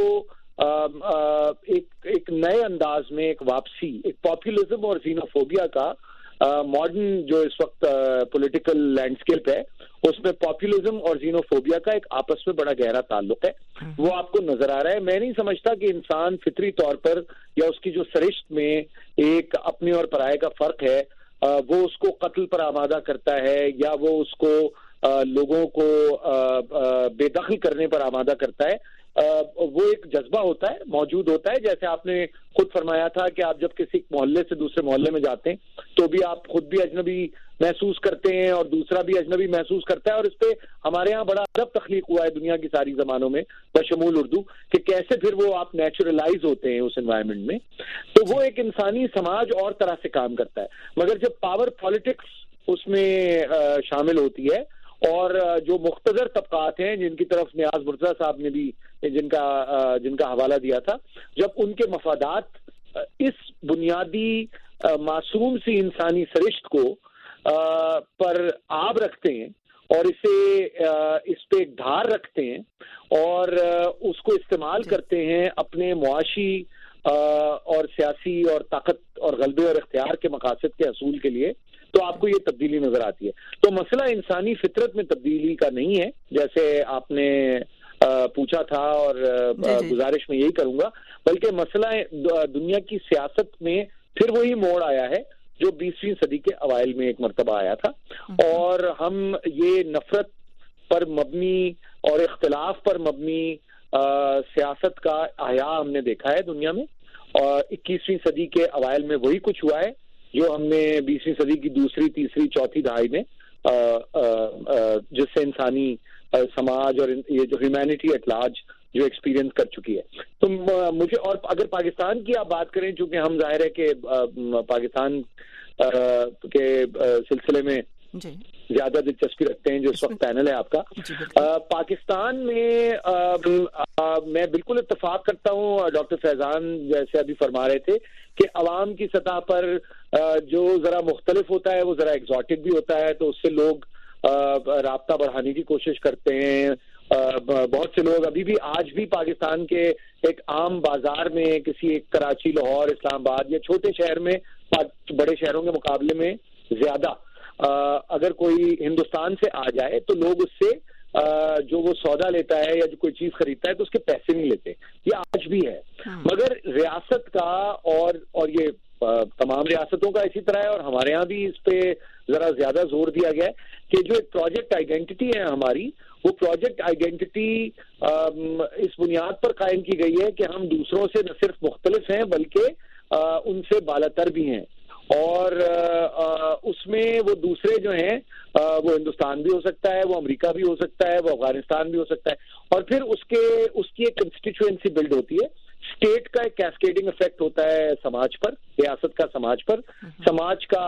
ایک نئے انداز میں ایک واپسی، ایک پاپولزم اور زینوفوبیا کا ماڈرن جو اس وقت پولیٹیکل لینڈسکیپ ہے، اس میں پاپولزم اور زینوفوبیا کا ایک آپس میں بڑا گہرا تعلق ہے، وہ آپ کو نظر آ رہا ہے۔ میں نہیں سمجھتا کہ انسان فطری طور پر یا اس کی جو سرشت میں ایک اپنے اور پرائے کا فرق ہے، وہ اس کو قتل پر آمادہ کرتا ہے یا وہ اس کو لوگوں کو بے دخل کرنے پر آمادہ کرتا ہے۔ وہ ایک جذبہ ہوتا ہے، موجود ہوتا ہے، جیسے آپ نے خود فرمایا تھا کہ آپ جب کسی محلے سے دوسرے محلے میں جاتے ہیں تو بھی آپ خود بھی اجنبی محسوس کرتے ہیں اور دوسرا بھی اجنبی محسوس کرتا ہے، اور اس پہ ہمارے ہاں بڑا ادب تخلیق ہوا ہے دنیا کی ساری زبانوں میں بشمول اردو، کہ کیسے پھر وہ آپ نیچرلائز ہوتے ہیں اس انوائرمنٹ میں۔ تو وہ ایک انسانی سماج اور طرح سے کام کرتا ہے، مگر جب پاور پالیٹکس اس میں شامل ہوتی ہے اور جو مقتدر طبقات ہیں جن کی طرف نیاز مرتضیٰ صاحب نے بھی جن کا حوالہ دیا تھا، جب ان کے مفادات اس بنیادی معصوم سی انسانی سرشت کو پر آب رکھتے ہیں اور اس پہ ایک دھار رکھتے ہیں اور اس کو استعمال کرتے ہیں اپنے معاشی اور سیاسی اور طاقت اور غلبے اور اختیار کے مقاصد کے حصول کے لیے، تو آپ کو یہ تبدیلی نظر آتی ہے۔ تو مسئلہ انسانی فطرت میں تبدیلی کا نہیں ہے جیسے آپ نے پوچھا تھا، اور گزارش میں یہی کروں گا، بلکہ مسئلہ دنیا کی سیاست میں پھر وہی موڑ آیا ہے جو 20ویں صدی کے اوائل میں ایک مرتبہ آیا تھا، اور ہم یہ نفرت پر مبنی اور اختلاف پر مبنی سیاست کا احیاء ہم نے دیکھا ہے دنیا میں، اور 21ویں صدی کے اوائل میں وہی کچھ ہوا ہے جو ہم نے 20ویں صدی کی دوسری، تیسری، چوتھی دہائی میں جس سے انسانی سماج اور یہ جو ہیومینٹی ایٹ لارج جو ایکسپیرینس کر چکی ہے۔ تو مجھے، اور اگر پاکستان کی آپ بات کریں، چونکہ ہم ظاہر ہے کہ پاکستان کے سلسلے میں زیادہ دلچسپی رکھتے ہیں جو اس وقت پینل ہے آپ کا، پاکستان میں بالکل اتفاق کرتا ہوں ڈاکٹر فیضان جیسے ابھی فرما رہے تھے کہ عوام کی سطح پر جو ذرا مختلف ہوتا ہے وہ ذرا ایگزاٹک بھی ہوتا ہے، تو اس سے لوگ رابطہ بڑھانے کی کوشش کرتے ہیں بہت سے لوگ ابھی بھی آج بھی پاکستان کے ایک عام بازار میں کسی ایک کراچی، لاہور، اسلام آباد یا چھوٹے شہر میں بڑے شہروں کے مقابلے میں زیادہ اگر کوئی ہندوستان سے آ جائے تو لوگ اس سے جو وہ سودا لیتا ہے یا جو کوئی چیز خریدتا ہے تو اس کے پیسے نہیں لیتے. یہ آج بھی ہے. مگر ریاست کا اور یہ تمام ریاستوں کا اسی طرح ہے، اور ہمارے یہاں بھی اس پہ ذرا زیادہ زور دیا گیا ہے کہ جو ایک پروجیکٹ آئیڈینٹی ہے ہماری، وہ پروجیکٹ آئیڈینٹی اس بنیاد پر قائم کی گئی ہے کہ ہم دوسروں سے نہ صرف مختلف ہیں بلکہ ان سے بالاتر بھی ہیں. اور اس میں وہ دوسرے جو ہیں وہ ہندوستان بھی ہو سکتا ہے، وہ امریکہ بھی ہو سکتا ہے، وہ افغانستان بھی ہو سکتا ہے. اور پھر اس کی ایک کنسٹیچوئنسی بلڈ ہوتی ہے. اسٹیٹ کا ایک کیسکیڈنگ افیکٹ ہوتا ہے سماج پر، ریاست کا سماج پر، سماج کا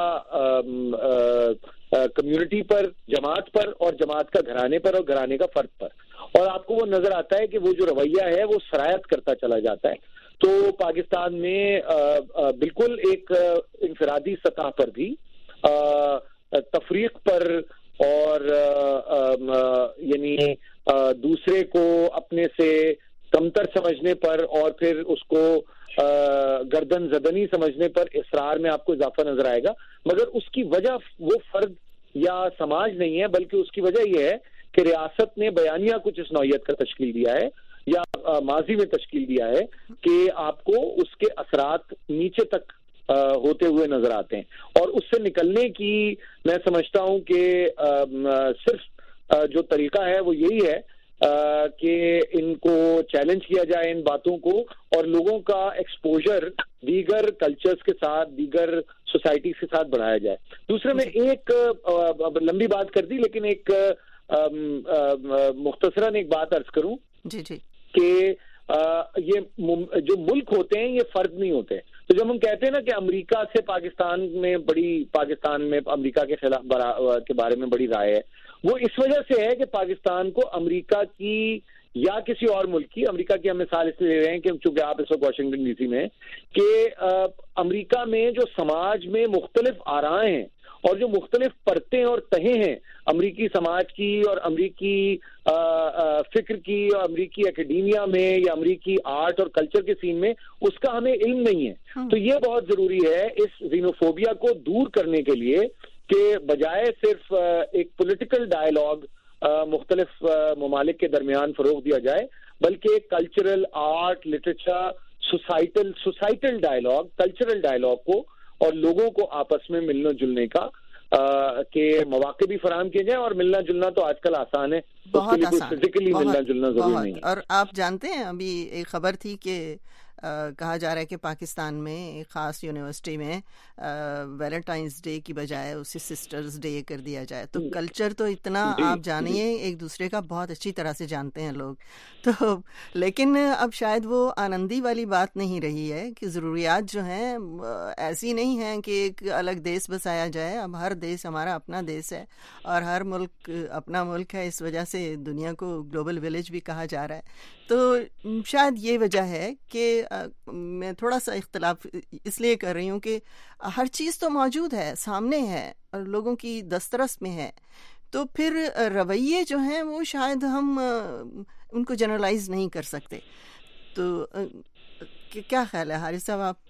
کمیونٹی پر، جماعت پر، اور جماعت کا گھرانے پر، اور گھرانے کا فرد پر. اور آپ کو وہ نظر آتا ہے کہ وہ جو رویہ ہے وہ سرایت کرتا چلا جاتا ہے. تو پاکستان میں بالکل ایک انفرادی سطح پر بھی تفریق پر اور یعنی دوسرے کو اپنے سے کمتر سمجھنے پر اور پھر اس کو گردن زدنی سمجھنے پر اصرار میں آپ کو اضافہ نظر آئے گا. مگر اس کی وجہ وہ فرد یا سماج نہیں ہے، بلکہ اس کی وجہ یہ ہے کہ ریاست نے بیانیہ کچھ اس نوعیت کا تشکیل دیا ہے یا ماضی میں تشکیل دیا ہے کہ آپ کو اس کے اثرات نیچے تک ہوتے ہوئے نظر آتے ہیں. اور اس سے نکلنے کی میں سمجھتا ہوں کہ صرف جو طریقہ ہے وہ یہی ہے کہ ان کو چیلنج کیا جائے، ان باتوں کو، اور لوگوں کا ایکسپوجر دیگر کلچرز کے ساتھ، دیگر سوسائٹیز کے ساتھ بڑھایا جائے. دوسرے میں ایک لمبی بات کر دی لیکن ایک مختصراً ایک بات عرض کروں کہ یہ جو ملک ہوتے ہیں یہ فرد نہیں ہوتے. تو جب ہم کہتے ہیں نا کہ امریکہ سے پاکستان میں امریکہ کے خلاف کے بارے میں بڑی رائے ہے، وہ اس وجہ سے ہے کہ پاکستان کو امریکہ کی یا کسی اور ملک کی، امریکہ کی ہم مثال اس لیے لے رہے ہیں کہ چونکہ آپ اس وقت واشنگٹن ڈی سی میں، کہ امریکہ میں جو سماج میں مختلف آرائیں ہیں اور جو مختلف پرتیں اور تہیں ہیں امریکی سماج کی اور امریکی فکر کی اور امریکی اکیڈیمیا میں یا امریکی آرٹ اور کلچر کے سین میں، اس کا ہمیں علم نہیں ہے. تو یہ بہت ضروری ہے اس زینوفوبیا کو دور کرنے کے لیے کہ بجائے صرف ایک پولیٹیکل ڈائیلاگ مختلف ممالک کے درمیان فروغ دیا جائے، بلکہ cultural, art, literature, societal dialogue, cultural dialogue کو اور لوگوں کو آپس میں ملنے جلنے کا کہ مواقع بھی فراہم کیے جائیں. اور ملنا جلنا تو آج کل آسان ہے، بہت آسان، فزیکلی ملنا جلنا ضروری نہیں ہے. اور آپ جانتے ہیں ابھی ایک خبر تھی کہ کہا جا رہا ہے کہ پاکستان میں ایک خاص یونیورسٹی میں ویلنٹائنس ڈے کی بجائے اسے سسٹرز ڈے کر دیا جائے. تو کلچر تو اتنا آپ جانیے ایک دوسرے کا بہت اچھی طرح سے جانتے ہیں لوگ. تو لیکن اب شاید وہ آنندی والی بات نہیں رہی ہے کہ ضروریات جو ہیں ایسی نہیں ہیں کہ ایک الگ دیش بسایا جائے. اب ہر دیش ہمارا اپنا دیش ہے اور ہر ملک اپنا ملک ہے. اس وجہ سے دنیا کو گلوبل ولیج بھی کہا جا رہا ہے. تو شاید یہ وجہ ہے کہ میں تھوڑا سا اختلاف اس لیے کر رہی ہوں کہ ہر چیز تو موجود ہے، سامنے ہے اور لوگوں کی دسترس میں ہے. تو پھر رویے جو ہیں وہ شاید ہم ان کو جنرلائز نہیں کر سکتے. تو کیا خیال ہے حارث صاحب آپ؟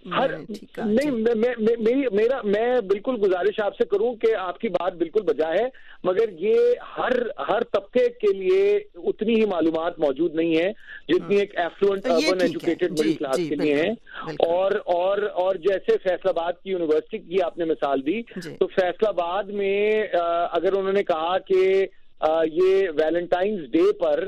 نہیں، میں بالکل گزارش آپ سے کروں کہ آپ کی بات بالکل بجا ہے، مگر یہ ہر طبقے کے لیے اتنی ہی معلومات موجود نہیں ہے جتنی ایک affluent urban educated middle class کے لیے ہیں. اور جیسے فیصل آباد کی یونیورسٹی کی آپ نے مثال دی، تو فیصل آباد میں اگر انہوں نے کہا کہ یہ ویلنٹائنس ڈے پر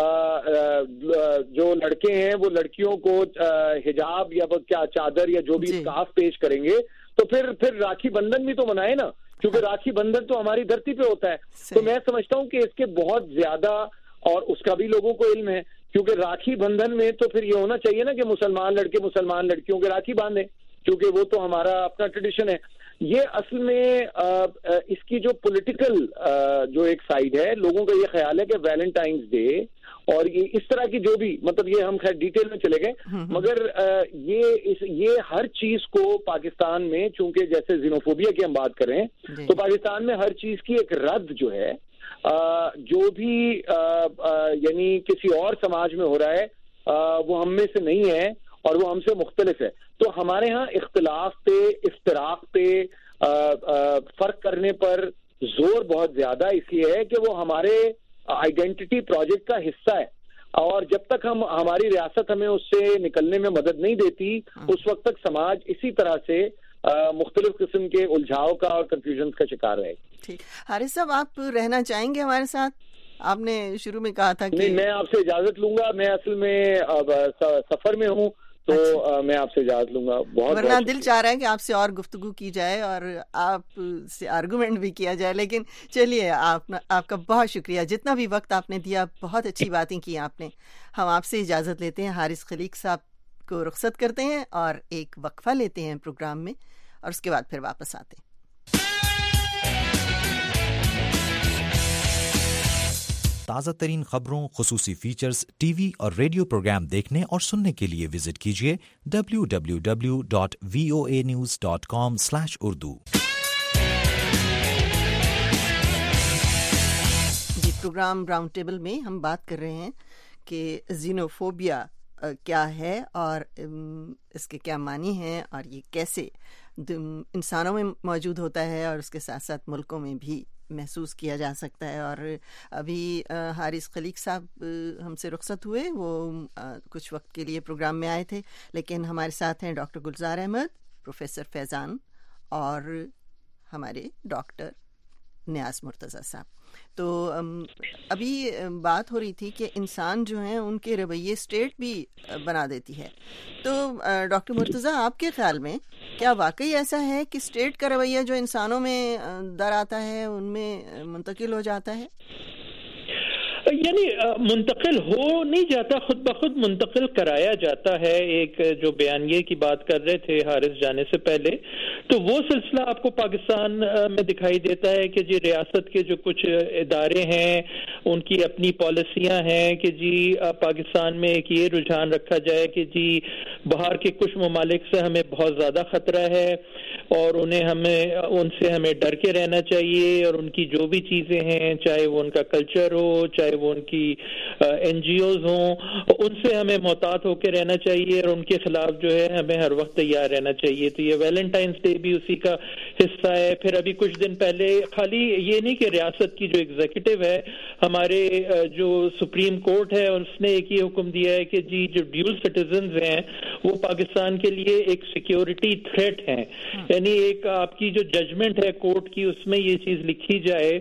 جو لڑکے ہیں وہ لڑکیوں کو حجاب یا کیا چادر یا جو بھی اسکارف پیش کریں گے، تو پھر راکھی بندھن بھی تو منائے نا، کیونکہ راکھی بندھن تو ہماری دھرتی پہ ہوتا ہے. تو میں سمجھتا ہوں کہ اس کے بہت زیادہ، اور اس کا بھی لوگوں کو علم ہے، کیونکہ راکھی بندھن میں تو پھر یہ ہونا چاہیے نا کہ مسلمان لڑکے مسلمان لڑکیوں کے راکھی باندھیں، کیونکہ وہ تو ہمارا اپنا ٹریڈیشن ہے. یہ اصل میں اس کی جو پولیٹیکل جو ایک سائیڈ ہے، لوگوں کا یہ خیال ہے کہ ویلنٹائنس ڈے اور اس طرح کی جو بھی، مطلب یہ ہم خیر ڈیٹیل میں چلے گئے، مگر یہ ہر چیز کو پاکستان میں، چونکہ جیسے زینوفوبیا کی ہم بات کر رہے ہیں، تو پاکستان میں ہر چیز کی ایک رد جو ہے جو بھی یعنی کسی اور سماج میں ہو رہا ہے وہ ہم میں سے نہیں ہے اور وہ ہم سے مختلف ہے. تو ہمارے ہاں اختلاف پہ, افتراق پہ, فرق کرنے پر زور بہت زیادہ اس لیے ہے کہ وہ ہمارے آئیڈینٹی پروجیکٹ کا حصہ ہے, اور جب تک ہماری ریاست ہمیں اس سے نکلنے میں مدد نہیں دیتی اس وقت تک سماج اسی طرح سے مختلف قسم کے الجھاؤ کا اور کنفیوژن کا شکار رہے. ٹھیک, حارث صاحب آپ رہنا چاہیں گے ہمارے ساتھ؟ آپ نے شروع میں کہا تھا کہ نہیں, میں آپ سے اجازت لوں گا, میں اصل میں سفر میں ہوں تو میں آپ سے اجازت لوں گا. ورنہ دل چاہ رہا ہے کہ آپ سے اور گفتگو کی جائے اور آپ سے آرگومنٹ بھی کیا جائے, لیکن چلیے آپ کا بہت شکریہ, جتنا بھی وقت آپ نے دیا, بہت اچھی باتیں کی آپ نے. ہم آپ سے اجازت لیتے ہیں, حارث خلیق صاحب کو رخصت کرتے ہیں اور ایک وقفہ لیتے ہیں پروگرام میں, اور اس کے بعد پھر واپس آتے ہیں. تازہ ترین خبروں, خصوصی فیچرز, ٹی وی اور ریڈیو پروگرام دیکھنے اور سننے کے لیے وزٹ کیجیے www.voanews.com/urdu. جی, پروگرام راؤنڈ ٹیبل میں ہم بات کر رہے ہیں کہ زینوفوبیا کیا ہے اور اس کے کیا معنی ہیں, اور یہ کیسے انسانوں میں موجود ہوتا ہے اور اس کے ساتھ ساتھ ملکوں میں بھی محسوس کیا جا سکتا ہے. اور ابھی حارث خلیق صاحب ہم سے رخصت ہوئے, وہ کچھ وقت کے لیے پروگرام میں آئے تھے, لیکن ہمارے ساتھ ہیں ڈاکٹر گلزار احمد, پروفیسر فیضان اور ہمارے ڈاکٹر نیاز مرتضیٰ صاحب. تو ابھی بات ہو رہی تھی کہ انسان جو ہیں ان کے رویے اسٹیٹ بھی بنا دیتی ہے. تو ڈاکٹر مرتضیٰ, آپ کے خیال میں کیا واقعی ایسا ہے کہ اسٹیٹ کا رویہ جو انسانوں میں در آتا ہے ان میں منتقل ہو جاتا ہے؟ یعنی منتقل ہو نہیں جاتا, خود بخود منتقل کرایا جاتا ہے. ایک جو بیانیے کی بات کر رہے تھے حارث جانے سے پہلے, تو وہ سلسلہ آپ کو پاکستان میں دکھائی دیتا ہے کہ جی ریاست کے جو کچھ ادارے ہیں ان کی اپنی پالیسیاں ہیں کہ جی پاکستان میں ایک یہ رجحان رکھا جائے کہ جی باہر کے کچھ ممالک سے ہمیں بہت زیادہ خطرہ ہے اور ان سے ہمیں ڈر کے رہنا چاہیے, اور ان کی جو بھی چیزیں ہیں, چاہے وہ ان کا کلچر ہو, چاہے وہ ان کی این جی اوز ہوں, ان سے ہمیں محتاط ہو کے رہنا چاہیے اور ان کے خلاف جو ہے ہمیں ہر وقت تیار رہنا چاہیے. تو یہ ویلنٹائنس ڈے بھی اسی کا حصہ ہے. پھر ابھی کچھ دن پہلے خالی یہ نہیں کہ ریاست کی جو ایگزیکٹو ہے, ہمارے جو سپریم کورٹ ہے اس نے ایک ہی حکم دیا ہے کہ جی جو ڈیول سٹیزنز ہیں وہ پاکستان کے لیے ایک سیکیورٹی تھریٹ ہیں. یعنی ایک آپ کی جو ججمنٹ ہے کورٹ کی, اس میں یہ چیز لکھی جائے.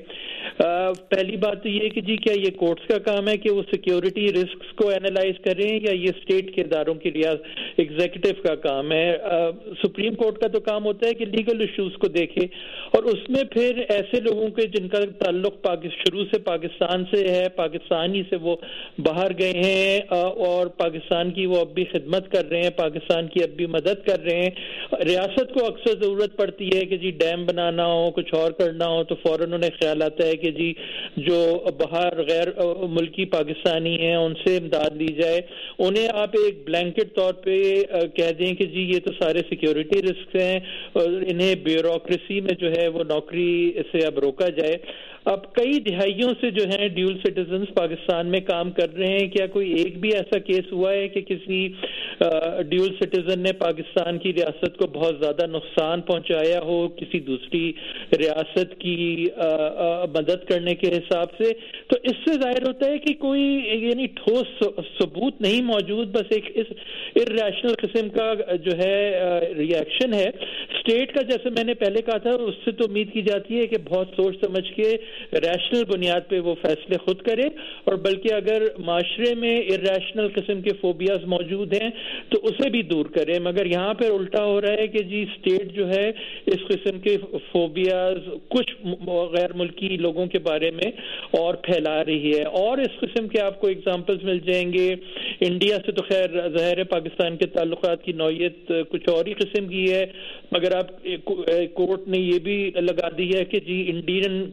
پہلی بات تو یہ کہ جی کیا یہ کورٹس کا کام ہے کہ وہ سیکیورٹی رسکس کو اینالائز کریں, یا یہ اسٹیٹ کے اداروں کی ایگزیکٹو کا کام ہے؟ سپریم کورٹ کا تو کام ہوتا ہے کہ لیگل ایشوز کو دیکھے, اور اس میں پھر ایسے لوگوں کے جن کا تعلق شروع سے پاکستان سے ہے, پاکستانی سے وہ باہر گئے ہیں اور پاکستان کی وہ اب بھی خدمت کر رہے ہیں, پاکستان کی اب بھی مدد کر رہے ہیں. ریاست کو اکثر ضرورت پڑتی ہے کہ جی ڈیم بنانا ہو, کچھ اور کرنا ہو, تو فوراً انہیں خیال آتا ہے کہ جی جو باہر غیر ملکی پاکستانی ہیں ان سے امداد لی جائے. انہیں آپ ایک بلینکٹ طور پہ کہہ دیں کہ جی یہ تو سارے سیکیورٹی رسک ہیں اور انہیں بیوروکریسی میں جو ہے وہ نوکری سے اب روکا جائے. اب کئی دہائیوں سے جو ہیں ڈیول سٹیزنز پاکستان میں کام کر رہے ہیں. کیا کوئی ایک بھی ایسا کیس ہوا ہے کہ کسی ڈیول سٹیزن نے پاکستان کی ریاست کو بہت زیادہ نقصان پہنچایا ہو کسی دوسری ریاست کی مدد کرنے کے حساب سے؟ تو اس سے ظاہر ہوتا ہے کہ کوئی یعنی ٹھوس ثبوت نہیں موجود, بس ایک اس irrational قسم کا جو ہے ریئیکشن ہے. اسٹیٹ کا جیسے میں نے پہلے کہا تھا, اس سے تو امید کی جاتی ہے کہ بہت سوچ سمجھ کے ریشنل بنیاد پہ وہ فیصلے خود کرے, اور بلکہ اگر معاشرے میں irrational قسم کے فوبیاز موجود ہیں تو اسے بھی دور کرے. مگر یہاں پہ الٹا ہو رہا ہے کہ جی اسٹیٹ جو ہے اس قسم کے فوبیاز کچھ غیر ملکی لوگوں کے بارے میں اور پھیلا رہی ہے. اور اس قسم کے آپ کو اگزامپلز مل جائیں گے. انڈیا سے تو خیر ظاہر ہے پاکستان کے تعلقات کی نوعیت کچھ اور ہی قسم کی ہے, مگر اب کورٹ نے یہ بھی لگا دی ہے کہ جی انڈین کانٹینٹ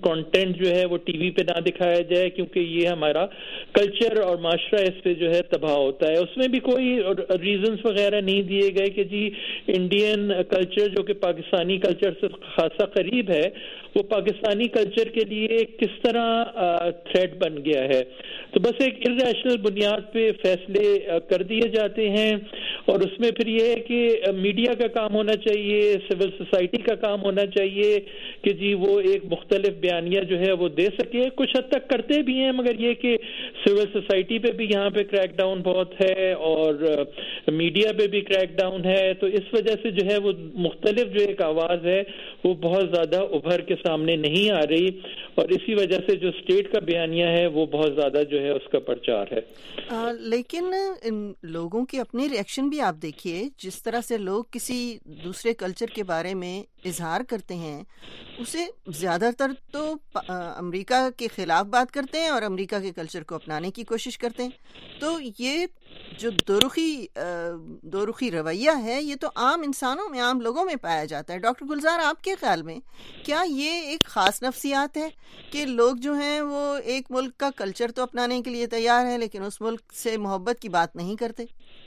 کنٹینٹ جو ہے وہ ٹی وی پہ نہ دکھایا جائے کیونکہ یہ ہمارا کلچر اور معاشرہ اس پہ جو ہے تباہ ہوتا ہے. اس میں بھی کوئی ریزنز وغیرہ نہیں دیے گئے کہ جی انڈین کلچر جو کہ پاکستانی کلچر سے خاصا قریب ہے وہ پاکستانی کلچر کے لیے کس طرح تھریٹ بن گیا ہے. تو بس ایک ارریشنل بنیاد پہ فیصلے کر دیے جاتے ہیں اور اس میں پھر یہ ہے کہ میڈیا کا کام ہونا چاہیے, سول سوسائٹی کا کام ہونا چاہیے کہ جی وہ ایک مختلف بیانیہ جو ہے وہ دے سکے. کچھ حد تک کرتے بھی ہیں مگر یہ کہ سول سوسائٹی پہ بھی یہاں پہ کریک ڈاؤن بہت ہے اور میڈیا پہ بھی کریک ڈاؤن ہے. تو اس وجہ سے جو ہے وہ مختلف جو ایک آواز ہے وہ بہت زیادہ ابھر کے سامنے نہیں آ رہی اور اسی وجہ سے جو اسٹیٹ کا بیانیہ ہے وہ بہت زیادہ جو ہے اس کا پرچار ہے. لیکن لوگوں کے اپنے ریئیکشن بھی آپ دیکھیے, جس طرح سے لوگ کسی دوسرے کلچر کے بارے میں اظہار کرتے ہیں اسے زیادہ تر تو امریکہ کے خلاف بات کرتے ہیں اور امریکہ کے کلچر کو اپنانے کی کوشش کرتے ہیں. تو یہ جو دو رخی رویہ ہے یہ تو عام انسانوں میں, عام لوگوں میں پایا جاتا ہے. ڈاکٹر گلزار, آپ کے خیال میں کیا یہ ایک خاص نفسیات ہے کہ لوگ جو ہیں وہ ایک ملک کا کلچر تو اپنانے کے لیے تیار ہیں لیکن اس ملک سے محبت کی بات نہیں کرتے؟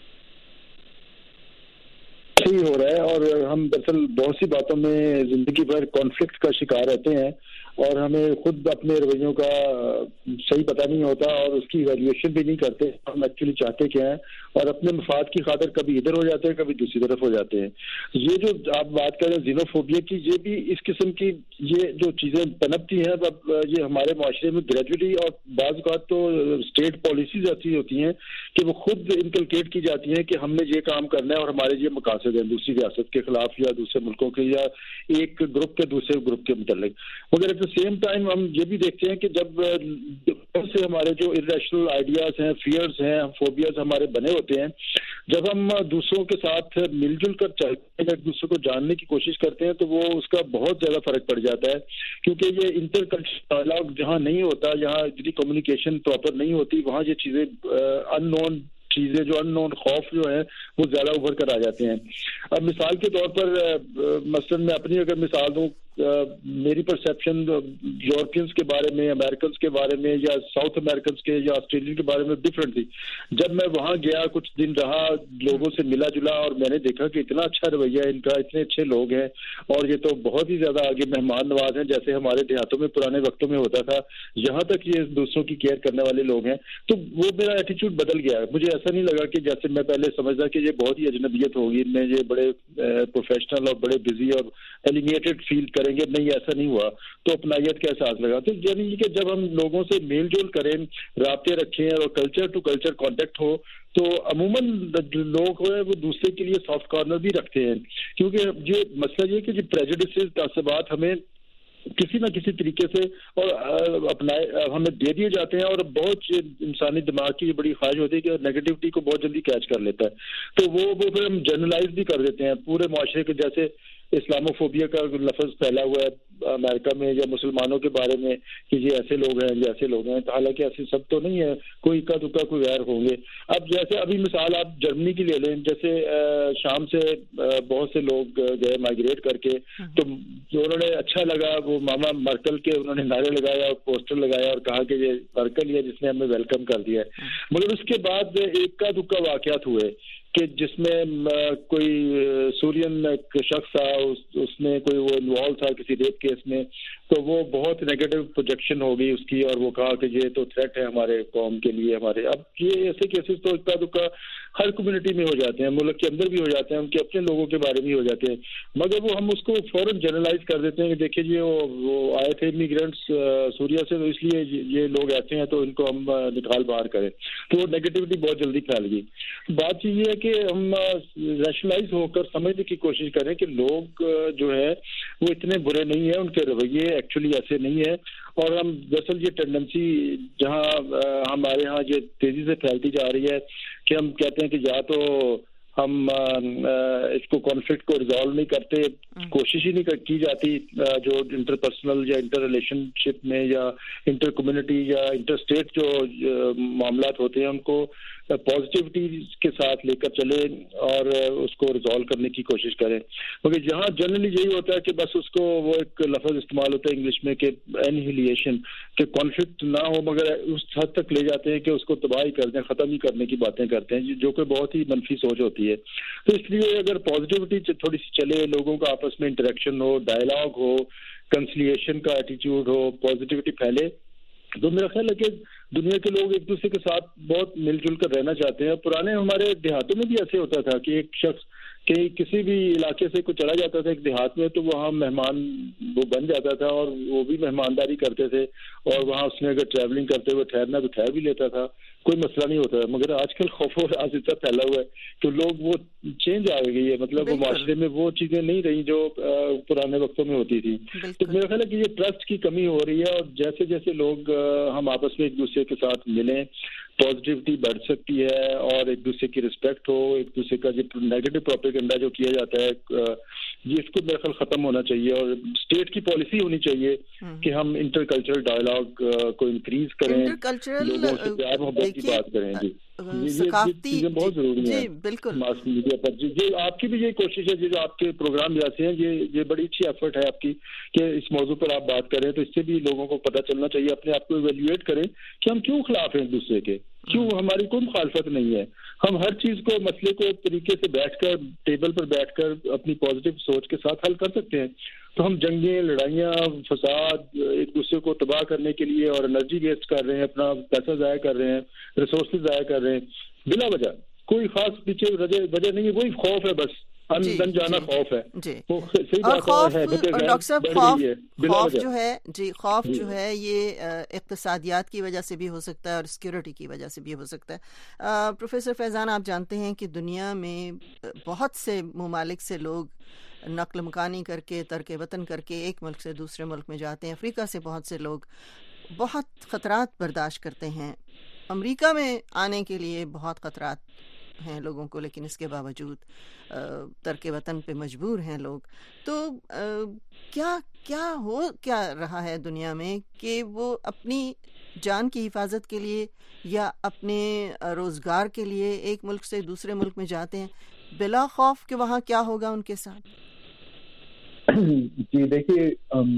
صحیح ہو رہا ہے اور ہم دراصل بہت سی باتوں میں زندگی بھر کانفلکٹ کا شکار رہتے ہیں اور ہمیں خود اپنے رویوں کا صحیح پتہ نہیں ہوتا اور اس کی ایویلویشن بھی نہیں کرتے ہم ایکچولی چاہتے کیا ہیں اور اپنے مفاد کی خاطر کبھی ادھر ہو جاتے ہیں کبھی دوسری طرف ہو جاتے ہیں. یہ جو آپ بات کر رہے ہیں زینوفوبیا کی, یہ بھی اس قسم کی یہ جو چیزیں پنپتی ہیں اب یہ ہمارے معاشرے میں گریجولی اور بعض اوقات تو اسٹیٹ پالیسیز ایسی ہوتی ہیں کہ وہ خود انکلکیٹ کی جاتی ہیں کہ ہم نے یہ کام کرنا ہے اور ہمارے یہ مقاصد ہیں دوسری ریاست کے خلاف یا دوسرے ملکوں کے یا ایک گروپ کے دوسرے گروپ کے متعلق. مگر سیم ٹائم ہم یہ بھی دیکھتے ہیں کہ جب سے ہمارے جو ارریشنل آئیڈیاز ہیں, فیئرز ہیں, فوبیاز ہمارے بنے ہوتے ہیں, جب ہم دوسروں کے ساتھ مل جل کر چلتے ہیں, ایک دوسرے کو جاننے کی کوشش کرتے ہیں تو وہ اس کا بہت زیادہ فرق پڑ جاتا ہے کیونکہ یہ انٹر کلچرل ڈائلاگ جہاں نہیں ہوتا, جہاں کمیونیکیشن پراپر نہیں ہوتی, وہاں یہ چیزیں ان نون چیزیں جو ان نون خوف جو ہیں وہ زیادہ ابھر کر آ جاتے ہیں. اب مثال کے طور پر مثلاً میں اپنی اگر مثال دوں, میری پرسیپشن یورپینس کے بارے میں, امریکنس کے بارے میں یا ساؤتھ امریکنس کے یا آسٹریلین کے بارے میں ڈفرینٹ تھی. جب میں وہاں گیا کچھ دن رہا, لوگوں سے ملا جلا اور میں نے دیکھا کہ اتنا اچھا رویہ ہے ان کا, اتنے اچھے لوگ ہیں اور یہ تو بہت ہی زیادہ آگے مہمان نواز ہیں جیسے ہمارے دیہاتوں میں پرانے وقتوں میں ہوتا تھا, یہاں تک یہ دوسروں کی کیئر کرنے والے لوگ ہیں. تو وہ میرا ایٹیچیوڈ بدل گیا. مجھے ایسا نہیں لگا کہ جیسے میں پہلے سمجھتا کہ یہ بہت ہی اجنبیت ہوگی, ان میں یہ بڑے پروفیشنل اور بڑے بزی اور ایلیمیٹڈ فیل کریں گے. نہیں, ایسا نہیں ہوا. تو اپنائیت کا احساس لگا. تو یعنی کہ جب ہم لوگوں سے میل جول کریں, رابطے رکھیں اور کلچر ٹو کلچر کانٹیکٹ ہو تو عموماً لوگ ہیں وہ دوسرے کے لیے سافٹ کارنر بھی رکھتے ہیں کیونکہ یہ مسئلہ یہ کہ جو پریجوڈسز تعصبات ہمیں کسی نہ کسی طریقے سے اور اپنائے ہمیں دے دیے جاتے ہیں اور بہت انسانی دماغ کی بڑی خواہش ہوتی ہے کہ نیگیٹیوٹی کو بہت جلدی کیچ کر لیتا ہے. تو وہ پھر ہم جنرلائز بھی کر دیتے ہیں پورے معاشرے کے. جیسے اسلاموفوبیا کا لفظ پھیلا ہوا ہے امریکہ میں یا مسلمانوں کے بارے میں کہ یہ ایسے لوگ ہیں, یہ ایسے لوگ ہیں. حالانکہ ایسے سب تو نہیں ہے, کوئی اکا دکا کوئی غیر ہوں گے. اب جیسے ابھی مثال آپ جرمنی کی لے لیں, جیسے شام سے بہت سے لوگ گئے مائگریٹ کر کے, تو انہوں نے اچھا لگا وہ ماما مرکل کے انہوں نے نعرے لگایا اور پوسٹر لگایا اور کہا کہ یہ مرکل ہے جس نے ہمیں ویلکم کر دیا ہے. مگر اس کے بعد اکا دکا واقعات ہوئے کہ جس میں کوئی سورین ایک شخص تھا, اس میں کوئی وہ انوالو تھا کسی ریپ کیس میں, تو وہ بہت نیگیٹو پروجیکشن ہو گئی اس کی اور وہ کہا کہ یہ تو تھریٹ ہے ہمارے قوم کے لیے ہمارے. اب یہ ایسے کیسز تو اکا دکا ہر کمیونٹی میں ہو جاتے ہیں, ملک کے اندر بھی ہو جاتے ہیں, ان کے اپنے لوگوں کے بارے میں ہو جاتے ہیں. مگر وہ ہم اس کو فوراً جنرلائز کر دیتے ہیں کہ دیکھیے جی وہ آئے تھے امیگرینٹس سوریا سے, تو اس لیے یہ لوگ ایسے ہیں تو ان کو ہم نکال باہر کریں. تو وہ نیگیٹیوٹی بہت جلدی پھیل گئی. بات یہ ہے کہ ہم ریشنلائز ہو کر سمجھنے کی کوشش کریں کہ لوگ جو ہے وہ اتنے برے نہیں ہیں, ان کے رویے ایکچولی ایسے نہیں ہیں. اور ہم دراصل یہ ٹینڈنسی جہاں ہمارے ہاں یہ تیزی سے پھیلتی جا رہی ہے کہ ہم کہتے ہیں کہ یا تو ہم اس کو کانفلکٹ کو ریزالو نہیں کرتے, کوشش ہی نہیں کی جاتی جو انٹر پرسنل یا انٹر ریلیشن شپ میں یا انٹر کمیونٹی یا انٹر اسٹیٹ جو معاملات ہوتے ہیں ان کو پازیٹیوٹی کے ساتھ لے کر چلے اور اس کو ریزالو کرنے کی کوشش کریں. مگر یہاں جنرلی یہی ہوتا ہے کہ بس اس کو وہ ایک لفظ استعمال ہوتا ہے انگلش میں کہ اینہیلیشن, کہ کانفلکٹ نہ ہو مگر اس حد تک لے جاتے ہیں کہ اس کو تباہی کر دیں, ختم ہی کرنے کی باتیں کرتے ہیں, جو کہ بہت ہی منفی سوچ ہوتی ہے. تو اس لیے اگر پازیٹیوٹی تھوڑی سی چلے, لوگوں کا آپس میں انٹریکشن ہو, ڈائلاگ ہو, کنسلیشن کا ایٹیٹیوڈ ہو, پازیٹیوٹی پھیلے, تو میرا خیال ہے کہ دنیا کے لوگ ایک دوسرے کے ساتھ بہت مل جل کر رہنا چاہتے ہیں. پرانے ہمارے دیہاتوں میں بھی ایسے ہوتا تھا کہ ایک شخص کسی بھی علاقے سے کوئی چلا جاتا تھا ایک دیہات میں, تو وہاں مہمان وہ بن جاتا تھا اور وہ بھی مہمانداری کرتے تھے, اور وہاں اس نے اگر ٹریولنگ کرتے ہوئے ٹھہرنا تو ٹھہر بھی لیتا تھا, کوئی مسئلہ نہیں ہوتا. مگر آج کل خوف و راز اتنا پھیلا ہوا ہے کہ لوگ وہ چینج آ گئی ہے, مطلب وہ معاشرے میں وہ چیزیں نہیں رہی جو پرانے وقتوں میں ہوتی تھی. تو میرا خیال ہے کہ یہ ٹرسٹ کی کمی ہو رہی ہے, اور جیسے جیسے لوگ ہم آپس میں ایک دوسرے کے ساتھ ملیں, پازیٹیوٹی بڑھ سکتی ہے, اور ایک دوسرے کی رسپیکٹ ہو, ایک دوسرے کا جو نیگیٹو پروپیگنڈا جو کیا جاتا ہے یہ اس کو میرا خیال ختم ہونا چاہیے. اور اسٹیٹ کی پالیسی ہونی چاہیے کہ ہم انٹر کلچرل ڈائلاگ کو انکریز کریں, لوگوں سے پیار محبت کی بات کریں. ثقافتی چیزیں بہت ضروری ہیں بالکل ماس میڈیا پر. جی آپ کی بھی یہ کوشش ہے, جو آپ کے پروگرام جیسے ہیں, یہ بڑی اچھی ایفرٹ ہے آپ کی کہ اس موضوع پر آپ بات کریں, تو اس سے بھی لوگوں کو پتہ چلنا چاہیے, اپنے آپ کو ایویلویٹ کریں کہ ہم کیوں خلاف ہیں ایک دوسرے کے, کیوں ہماری کوئی مخالفت نہیں ہے. ہم ہر چیز کو, مسئلے کو ایک طریقے سے بیٹھ کر, ٹیبل پر بیٹھ کر اپنی پازیٹیو سوچ کے ساتھ حل کر سکتے ہیں. تو ہم جنگیں, لڑائیاں, فساد, ایک دوسرے کو تباہ کرنے کے لیے اور انرجی ویسٹ کر رہے ہیں, اپنا پیسہ ضائع کر رہے ہیں, ریسورسز ضائع کر رہے ہیں بلا وجہ, کوئی خاص پیچھے وجہ نہیں ہے, وہی خوف ہے, بس جانا خوف ہے. اور خوف ڈاکٹر صاحب, خوف جو ہے خوف جو ہے یہ اقتصادیات کی وجہ سے بھی ہو سکتا ہے اور سیکیورٹی کی وجہ سے بھی ہو سکتا ہے. پروفیسر فیضان, آپ جانتے ہیں کہ دنیا میں بہت سے ممالک سے لوگ نقل مکانی کر کے, ترک وطن کر کے ایک ملک سے دوسرے ملک میں جاتے ہیں. افریقہ سے بہت سے لوگ بہت خطرات برداشت کرتے ہیں. امریکہ میں آنے کے لیے بہت خطرات ہیں لوگوں کو, لیکن اس کے باوجود ترک وطن پہ مجبور ہیں لوگ. تو کیا رہا ہے دنیا میں کہ وہ اپنی جان کی حفاظت کے لیے یا اپنے روزگار کے لیے ایک ملک سے دوسرے ملک میں جاتے ہیں بلا خوف کہ وہاں کیا ہوگا ان کے ساتھ؟ جی دیکھیے,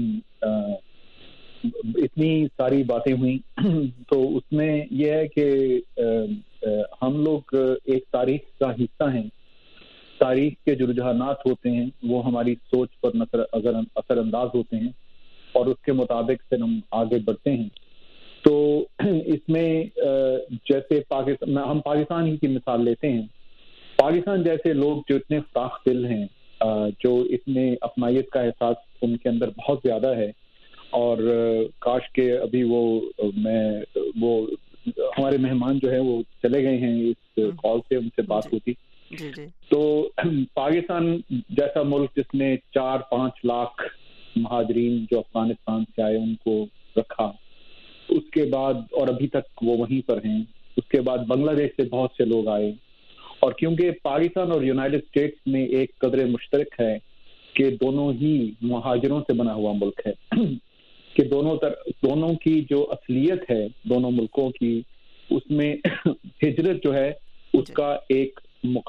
اتنی ساری باتیں ہوئیں تو اس میں یہ ہے کہ ہم لوگ ایک تاریخ کا حصہ ہیں. تاریخ کے جو رجحانات ہوتے ہیں وہ ہماری سوچ پر اثر انداز ہوتے ہیں اور اس کے مطابق سے ہم آگے بڑھتے ہیں. تو اس میں جیسے ہم پاکستان ہی کی مثال لیتے ہیں. پاکستان جیسے لوگ جو اتنے فراخ دل ہیں, جو اتنے اپنائیت کا احساس ان کے اندر بہت زیادہ ہے, اور کاش کہ ابھی وہ ہمارے مہمان جو ہے وہ چلے گئے ہیں اس کال سے, ان سے بات ہوتی. تو پاکستان جیسا ملک جس نے 4-5 لاکھ مہاجرین جو افغانستان سے آئے ان کو رکھا, اس کے بعد اور ابھی تک وہ وہیں پر ہیں. اس کے بعد بنگلہ دیش سے بہت سے لوگ آئے, اور کیونکہ پاکستان اور یونائٹڈ اسٹیٹس میں ایک قدر مشترک ہے کہ دونوں ہی مہاجروں سے بنا ہوا ملک ہے, کہ دونوں کی جو اصلیت ہے دونوں ملکوں کی, اس میں ہجرت جو ہے اس کا ایک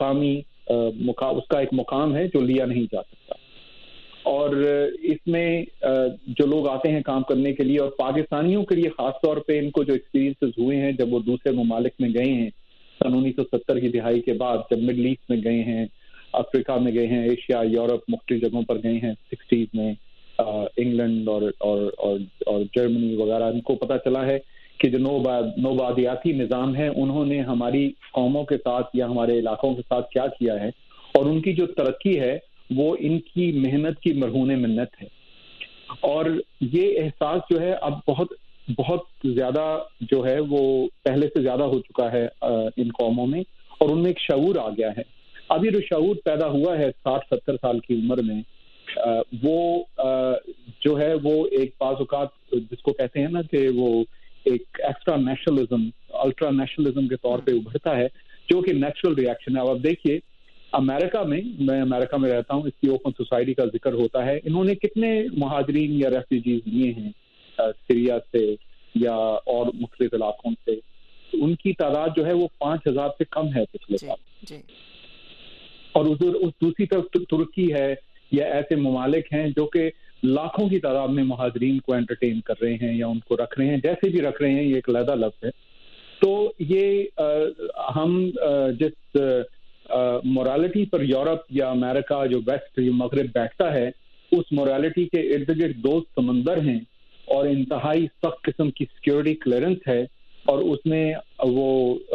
مقام ہے جو لیا نہیں جا سکتا. اور اس میں جو لوگ آتے ہیں کام کرنے کے لیے, اور پاکستانیوں کے لیے خاص طور پہ ان کو جو ایکسپیرینسز ہوئے ہیں جب وہ دوسرے ممالک میں گئے ہیں سن 1970 کی دہائی کے بعد, جب مڈل ایسٹ میں گئے ہیں, افریقہ میں گئے ہیں, ایشیا, یورپ, مختلف جگہوں پر گئے ہیں 60s میں, انگلینڈ اور جرمنی وغیرہ, ان کو پتہ چلا ہے کہ جو نوبادیاتی نظام ہے انہوں نے ہماری قوموں کے ساتھ یا ہمارے علاقوں کے ساتھ کیا کیا ہے, اور ان کی جو ترقی ہے وہ ان کی محنت کی مرہون منت ہے. اور یہ احساس جو ہے اب بہت زیادہ جو ہے وہ پہلے سے زیادہ ہو چکا ہے ان قوموں میں, اور ان میں ایک شعور آ گیا ہے. اب یہ جو شعور پیدا ہوا ہے 60-70 سال کی عمر میں, وہ جو ہے وہ ایک بعض اوقات جس کو کہتے ہیں نا کہ وہ ایک ایکسٹرا نیشنلزم, الٹرا نیشنلزم کے طور پہ ابھرتا ہے, جو کہ نیچرل ریئیکشن ہے. اب دیکھیے امریکہ میں، میں امریکہ میں رہتا ہوں، اس کی اوپن سوسائٹی کا ذکر ہوتا ہے. انہوں نے کتنے مہاجرین یا ریفیوجیز لیے ہیں سیریا سے یا اور مختلف علاقوں سے. ان کی تعداد جو ہے وہ 5,000 سے کم ہے پچھلے سال. اور دوسری طرف ترکی ہے یا ایسے ممالک ہیں جو کہ لاکھوں کی تعداد میں مہاجرین کو انٹرٹین کر رہے ہیں یا ان کو رکھ رہے ہیں، جیسے بھی رکھ رہے ہیں، یہ ایک علیحدہ لفظ ہے. تو یہ ہم جس مورالٹی پر یورپ یا امریکہ جو ویسٹ یا مغرب بیٹھتا ہے، اس مورالٹی کے ارد گرد 2 سمندر ہیں اور انتہائی سخت قسم کی سیکیورٹی کلیئرنس ہے، اور اس میں وہ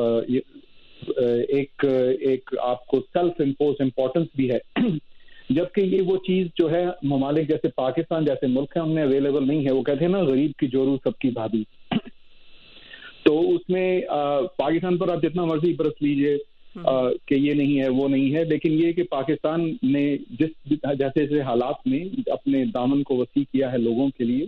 ایک آپ کو سیلف امپوز امپورٹنس بھی ہے. جبکہ یہ وہ چیز جو ہے ممالک جیسے پاکستان جیسے ملک ہے ہم نے اویلیبل نہیں ہے. وہ کہتے ہیں نا غریب کی جورو سب کی بھابھی. تو اس میں پاکستان پر آپ جتنا مرضی برس لیجئے کہ یہ نہیں ہے وہ نہیں ہے، لیکن یہ کہ پاکستان نے جیسے حالات میں اپنے دامن کو وسیع کیا ہے لوگوں کے لیے،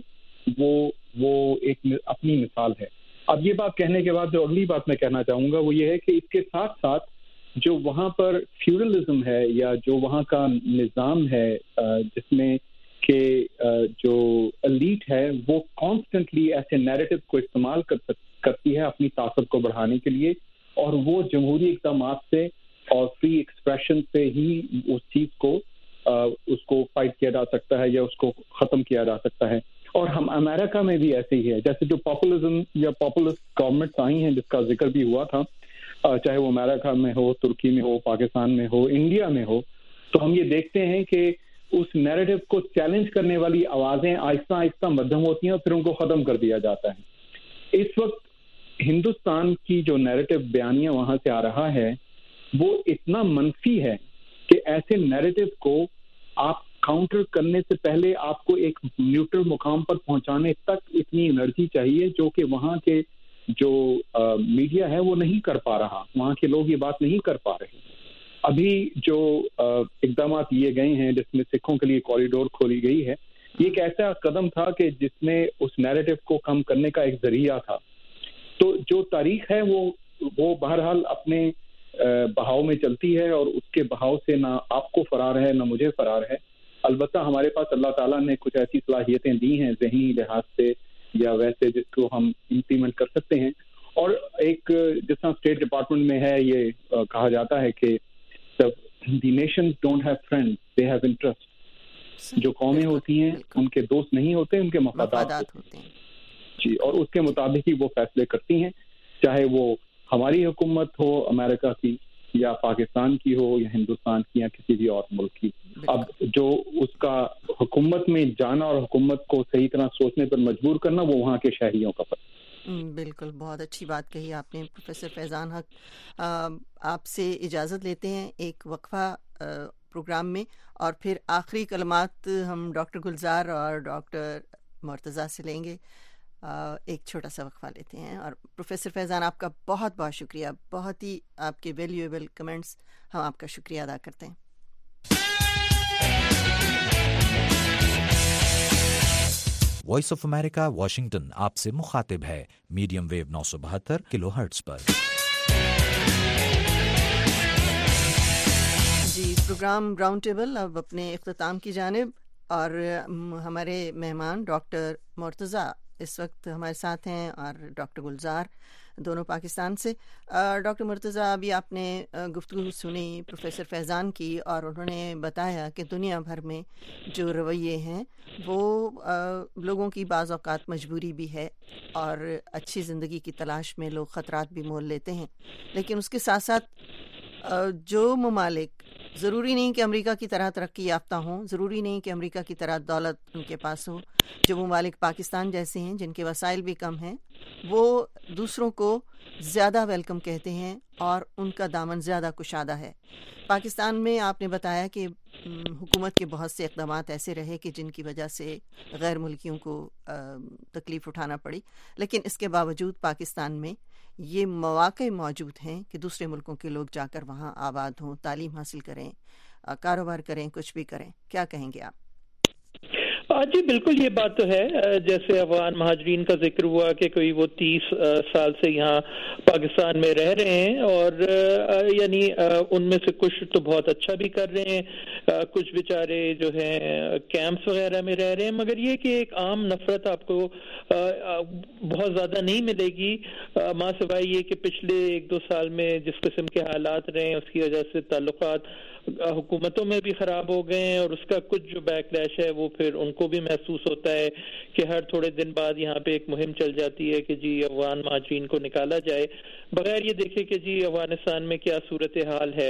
وہ ایک اپنی مثال ہے. اب یہ بات کہنے کے بعد جو اگلی بات میں کہنا چاہوں گا وہ یہ ہے کہ اس کے ساتھ ساتھ جو وہاں پر فیوڈلزم ہے یا جو وہاں کا نظام ہے جس میں کہ جو ایلیٹ ہے وہ کانسٹنٹلی ایسے نیریٹو کو استعمال کرتی ہے اپنی طاقت کو بڑھانے کے لیے، اور وہ جمہوری اقدامات سے اور فری ایکسپریشن سے ہی اس چیز کو اس کو فائٹ کیا جا سکتا ہے یا اس کو ختم کیا جا سکتا ہے. اور ہم امریکہ میں بھی ایسے ہی ہے، جیسے جو پاپولزم یا پاپولسٹ گورنمنٹس آئی ہیں جس کا ذکر بھی ہوا تھا، چاہے وہ امریکہ میں ہو، ترکی میں ہو، پاکستان میں ہو، انڈیا میں ہو، تو ہم یہ دیکھتے ہیں کہ اس نیریٹو کو چیلنج کرنے والی آوازیں آہستہ آہستہ مدھم ہوتی ہیں اور پھر ان کو ختم کر دیا جاتا ہے. اس وقت ہندوستان کی جو نیریٹو بیانیہ وہاں سے آ رہا ہے وہ اتنا منفی ہے کہ ایسے نیریٹو کو آپ کاؤنٹر کرنے سے پہلے آپ کو ایک نیوٹرل مقام پر پہنچانے تک اتنی انرجی چاہیے جو کہ وہاں کے جو میڈیا ہے وہ نہیں کر پا رہا، وہاں کے لوگ یہ بات نہیں کر پا رہے. ابھی جو اقدامات لیے گئے ہیں جس میں سکھوں کے لیے کوریڈور کھولی گئی ہے، یہ ایک ایسا قدم تھا کہ جس میں اس نیریٹو کو کم کرنے کا ایک ذریعہ تھا. تو جو تاریخ ہے وہ بہرحال اپنے بہاؤ میں چلتی ہے اور اس کے بہاؤ سے نہ آپ کو فرار ہے نہ مجھے فرار ہے. البتہ ہمارے پاس اللہ تعالیٰ نے کچھ ایسی صلاحیتیں دی ہیں ذہنی لحاظ سے یا ویسے جس کو ہم امپلیمنٹ کر سکتے ہیں. اور ایک جس طرح اسٹیٹ ڈپارٹمنٹ میں ہے یہ کہا جاتا ہے کہ the nations don't have friends they have interest. جو قومیں ہوتی ہیں ان کے دوست نہیں ہوتے، ان کے مفادات ہوتے ہیں. جی، اور اس کے مطابق ہی وہ فیصلے کرتی ہیں، چاہے وہ ہماری حکومت ہو امریکہ کی یا پاکستان کی ہو یا ہندوستان کی یا کسی بھی اور ملک کی. اب جو اس کا حکومت میں جانا اور حکومت کو صحیح طرح سوچنے پر مجبور کرنا وہ وہاں کے شہریوں کا فرض. بالکل، بہت اچھی بات کہی آپ نے پروفیسر فیضان حق. آپ سے اجازت لیتے ہیں ایک وقفہ پروگرام میں، اور پھر آخری کلمات ہم ڈاکٹر گلزار اور ڈاکٹر مرتضیٰ سے لیں گے. ایک چھوٹا سا وقفہ لیتے ہیں. اور پروفیسر فیضان آپ کا بہت بہت شکریہ، بہت ہی آپ کے ویلیویبل کمنٹس، ہم آپ کا شکریہ ادا کرتے ہیں. وائس آف امریکہ واشنگٹن آپ سے مخاطب ہے میڈیم ویو 972 کلو ہرٹز پر. جی، پروگرام راؤنڈ ٹیبل اب اپنے اختتام کی جانب، اور ہمارے مہمان ڈاکٹر مرتضیٰ اس وقت ہمارے ساتھ ہیں اور ڈاکٹر گلزار، دونوں پاکستان سے. ڈاکٹر مرتضیٰ، ابھی آپ نے گفتگو سنی پروفیسر فیضان کی، اور انہوں نے بتایا کہ دنیا بھر میں جو رویے ہیں وہ لوگوں کی بعض اوقات مجبوری بھی ہے، اور اچھی زندگی کی تلاش میں لوگ خطرات بھی مول لیتے ہیں. لیکن اس کے ساتھ ساتھ جو ممالک، ضروری نہیں کہ امریکہ کی طرح ترقی یافتہ ہوں، ضروری نہیں کہ امریکہ کی طرح دولت ان کے پاس ہو، جو ممالک پاکستان جیسے ہیں جن کے وسائل بھی کم ہیں، وہ دوسروں کو زیادہ ویلکم کہتے ہیں اور ان کا دامن زیادہ کشادہ ہے. پاکستان میں آپ نے بتایا کہ حکومت کے بہت سے اقدامات ایسے رہے کہ جن کی وجہ سے غیر ملکیوں کو تکلیف اٹھانا پڑی، لیکن اس کے باوجود پاکستان میں یہ مواقع موجود ہیں کہ دوسرے ملکوں کے لوگ جا کر وہاں آباد ہوں، تعلیم حاصل کریں، کاروبار کریں، کچھ بھی کریں. کیا کہیں گے آپ؟ جی بالکل یہ بات تو ہے. جیسے افغان مہاجرین کا ذکر ہوا کہ کوئی وہ 30 سال سے یہاں پاکستان میں رہ رہے ہیں اور یعنی ان میں سے کچھ تو بہت اچھا بھی کر رہے ہیں, کچھ بیچارے جو ہیں کیمپس وغیرہ میں رہ رہے ہیں, مگر یہ کہ ایک عام نفرت آپ کو بہت زیادہ نہیں ملے گی ماں سوائے یہ کہ پچھلے 1-2 سال میں جس قسم کے حالات رہے ہیں اس کی وجہ سے تعلقات حکومتوں میں بھی خراب ہو گئے ہیں, اور اس کا کچھ جو بیک لیش ہے وہ پھر ان کو بھی محسوس ہوتا ہے کہ ہر تھوڑے دن بعد یہاں پہ ایک مہم چل جاتی ہے کہ جی افغان مہاجرین کو نکالا جائے بغیر یہ دیکھے کہ جی افغانستان میں کیا صورتحال ہے.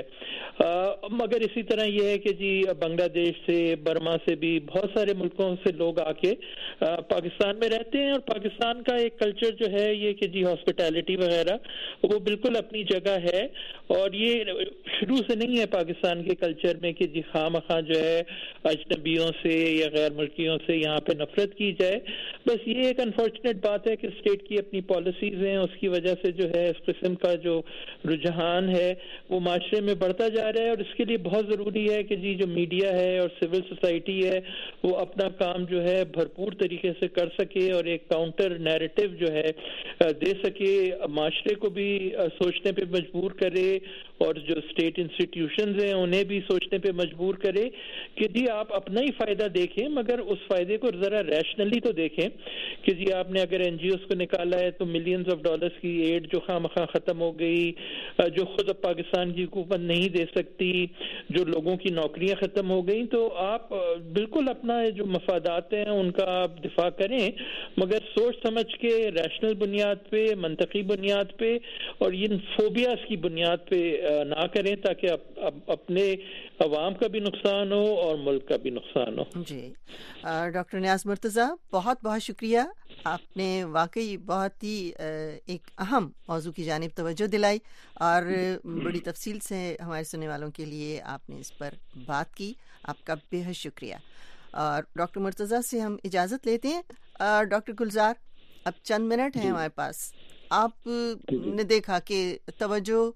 مگر اسی طرح یہ ہے کہ جی بنگلہ دیش سے, برما سے بھی بہت سارے ملکوں سے لوگ آ کے پاکستان میں رہتے ہیں, اور پاکستان کا ایک کلچر جو ہے یہ کہ جی ہاسپٹیلٹی وغیرہ وہ بالکل اپنی جگہ ہے, اور یہ شروع سے نہیں ہے پاکستان کے کلچر میں کہ جی خواہ مخواہ جو ہے اجنبیوں سے یا غیر ملکیوں سے یہاں پہ نفرت کی جائے. بس یہ ایک انفارچونیٹ بات ہے کہ اسٹیٹ کی اپنی پالیسیز ہیں, اس کی وجہ سے جو ہے اس قسم کا جو رجحان ہے وہ معاشرے میں بڑھتا جا رہا ہے, اور اس کے لیے بہت ضروری ہے کہ جی جو میڈیا ہے اور سول سوسائٹی ہے وہ اپنا کام جو ہے بھرپور طریقے سے کر سکے اور ایک کاؤنٹر نیریٹو جو ہے دے سکے, معاشرے کو بھی سوچنے پہ مجبور کرے, اور جو اسٹیٹ انسٹیٹیوشنز ہیں انہیں بھی سوچنے پہ مجبور کرے کہ جی آپ اپنا ہی فائدہ دیکھیں مگر اس فائدے کو ذرا ریشنلی تو دیکھیں کہ جی آپ نے اگر این جی اوز کو نکالا ہے تو ملینز آف ڈالرز کی ایڈ جو خواہ مخواہ ختم ہو گئی, جو خود اب پاکستان کی حکومت نہیں دے سکتی, جو لوگوں کی نوکریاں ختم ہو گئیں, تو آپ بالکل اپنا جو مفادات ہیں ان کا آپ دفاع کریں مگر سوچ سمجھ کے ریشنل بنیاد پہ, منطقی بنیاد پہ, اور ان فوبیاز کی بنیاد پہ نہ کریں تاکہ اپنے عوام کا بھی نقصان ہو اور ملک کا بھی نقصان ہو. جی ڈاکٹر نیاز مرتضیٰ بہت بہت شکریہ, آپ نے واقعی بہت ہی ایک اہم موضوع کی جانب توجہ دلائی اور بڑی تفصیل سے ہمارے سننے والوں کے لیے آپ نے اس پر بات کی, آپ کا بے حد شکریہ. اور ڈاکٹر مرتضیٰ سے ہم اجازت لیتے ہیں. ڈاکٹر گلزار اب چند منٹ ہیں ہمارے پاس. آپ نے دیکھا کہ توجہ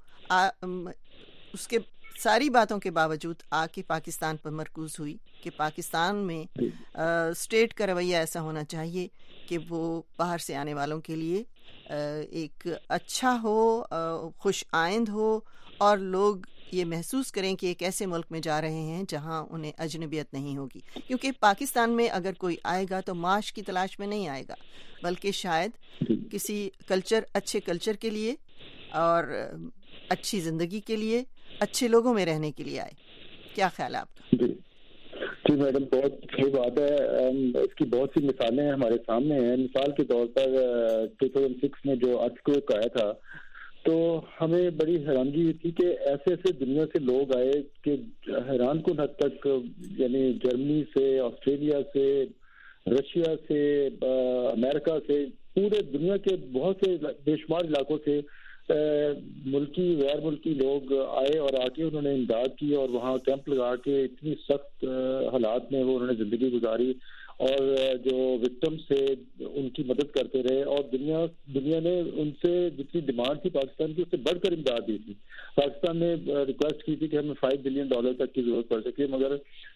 اس کے ساری باتوں کے باوجود آ کے پاکستان پر مرکوز ہوئی کہ پاکستان میں اسٹیٹ کا رویہ ایسا ہونا چاہیے کہ وہ باہر سے آنے والوں کے لیے ایک اچھا ہو, خوش آئند ہو, اور لوگ یہ محسوس کریں کہ ایک ایسے ملک میں جا رہے ہیں جہاں انہیں اجنبیت نہیں ہوگی. کیونکہ پاکستان میں اگر کوئی آئے گا تو معاش کی تلاش میں نہیں آئے گا, بلکہ شاید کسی اچھے کلچر کے لیے اور اچھی زندگی کے لیے, اچھے لوگوں میں رہنے کے لیے آئے. کیا خیال ہے آپ کا؟ جی میڈم بہت صحیح بات ہے. اس کی بہت سی مثالیں ہمارے سامنے ہیں. مثال کے طور پر 2006 میں جو ارتھ کویک آیا تھا تو ہمیں بڑی حیرانگی ہوئی تھی کہ ایسے ایسے دنیا سے لوگ آئے کہ حیران کن حد تک, یعنی جرمنی سے, آسٹریلیا سے, رشیا سے, امریکہ سے, پورے دنیا کے بہت سے بے شمار علاقوں سے ملکی غیر ملکی لوگ آئے اور آ کے انہوں نے امداد کی اور وہاں کیمپ لگا کے اتنی سخت حالات میں وہ انہوں نے زندگی گزاری اور جو وکٹمز تھے ان کی مدد کرتے رہے. اور دنیا نے ان سے جتنی ڈیمانڈ تھی پاکستان کی اس سے بڑھ کر امداد دی تھی. پاکستان نے ریکویسٹ کی تھی کہ ہمیں $5 بلین تک کی ضرورت پڑ سکتی ہے, مگر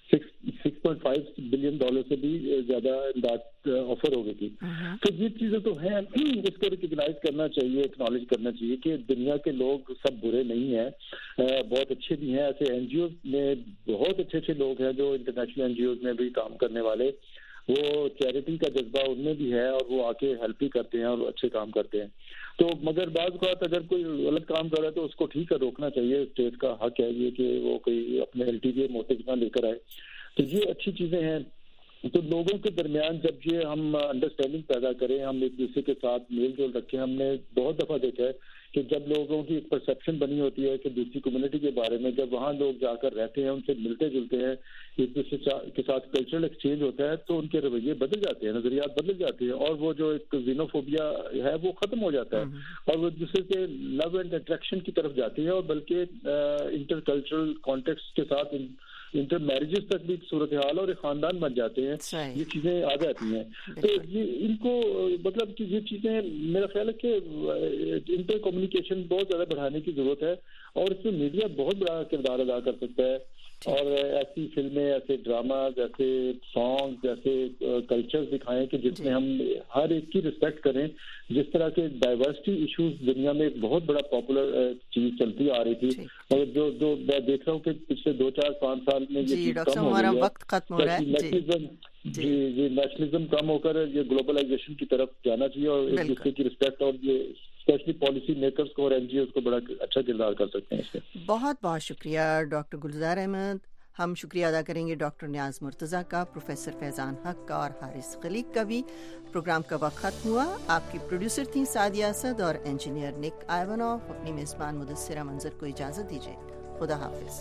$6.5 بلین سے بھی زیادہ امداد آفر ہو گئی تھی. تو یہ چیزیں تو ہیں, اس کو ریکگنائز کرنا چاہیے, ایکنالج کرنا چاہیے کہ دنیا کے لوگ سب برے نہیں ہیں, بہت اچھے بھی ہیں. ایسے این جی اوز میں بہت اچھے لوگ ہیں جو انٹرنیشنل این جی اوز میں بھی کام کرنے والے, وہ چیریٹی کا جذبہ ان میں بھی ہے اور وہ آ کے ہیلپ بھی کرتے ہیں اور اچھے کام کرتے ہیں. تو مگر بعض اوقات اگر کوئی غلط کام کر رہا ہے تو اس کو ٹھیک ہے روکنا چاہیے. اسٹیٹ کا حق ہے یہ کہ وہ کوئی اپنے الٹیریئر موٹیو نہ لے کر آئے. تو یہ اچھی چیزیں ہیں. تو لوگوں کے درمیان جب یہ ہم انڈرسٹینڈنگ پیدا کریں, ہم ایک دوسرے کے ساتھ میل جول رکھیں. ہم نے بہت دفعہ دیکھا ہے کہ جب لوگوں کی ایک پرسیپشن بنی ہوتی ہے کہ دوسری کمیونٹی کے بارے میں, جب وہاں لوگ جا کر رہتے ہیں, ان سے ملتے جلتے ہیں, ایک دوسرے کے ساتھ کلچرل ایکسچینج ہوتا ہے, تو ان کے رویے بدل جاتے ہیں, نظریات بدل جاتے ہیں, اور وہ جو ایک زینوفوبیا ہے وہ ختم ہو جاتا ہے, اور وہ دوسرے سے لو اینڈ اٹریکشن کی طرف جاتے ہیں, اور بلکہ انٹر کلچرل کانٹیکسٹ کے ساتھ انٹر میرجز تک بھی صورتحال اور ایک خاندان بن جاتے ہیں, یہ چیزیں آ جاتی ہیں. تو یہ ان کو مطلب کہ یہ چیزیں میرا خیال ہے کہ انٹر کمیونیکیشن بہت زیادہ بڑھانے کی ضرورت ہے, اور اس میں میڈیا بہت بڑا کردار ادا کر سکتا ہے. اور ایسی فلمیں, ایسے ڈراماز, ایسے سانگز, ایسے کلچرز دکھائیں کہ جس میں ہم ہر ایک کی رسپیکٹ کریں. جس طرح کے ڈائیورسٹی ایشوز دنیا میں ایک بہت بڑا پاپولر چیز چلتی آ رہی تھی, اور جو میں دیکھ رہا ہوں کہ پچھلے 2-4-5 سال میں یہ چیز کم ہو رہی ہے. جی نیشنلزم کم ہو کر یہ گلوبلائزیشن کی طرف جانا چاہیے, اور ایک دوسرے کی رسپیکٹ, اور یہ اسپیشلی پالیسی میکرز کو اور این جی اوز کو بڑا اچھا کردار کر سکتے ہیں اس سے. بہت بہت شکریہ ڈاکٹر گلزار احمد. ہم شکریہ ادا کریں گے ڈاکٹر نیاز مرتضیٰ کا, پروفیسر فیضان حق کا, اور حارث خلیق کا بھی. پروگرام کا وقت ختم ہوا. آپ کی پروڈیوسر تھیں سعدیہ اسد اور انجینئر نک آئیونوف. اپنی میزبان مدثرہ منظر کو اجازت دیجیے. خدا حافظ.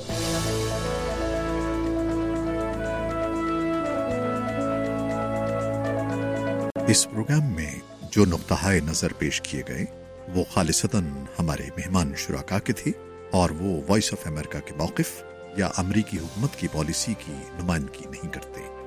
اس پروگرام میں جو نقطہ نظر پیش کیے گئے وہ خالصتاً ہمارے مہمان شرکاء کے تھے, اور وہ وائس آف امریکہ کے موقف یا امریکی حکومت کی پالیسی کی نمائندگی نہیں کرتے.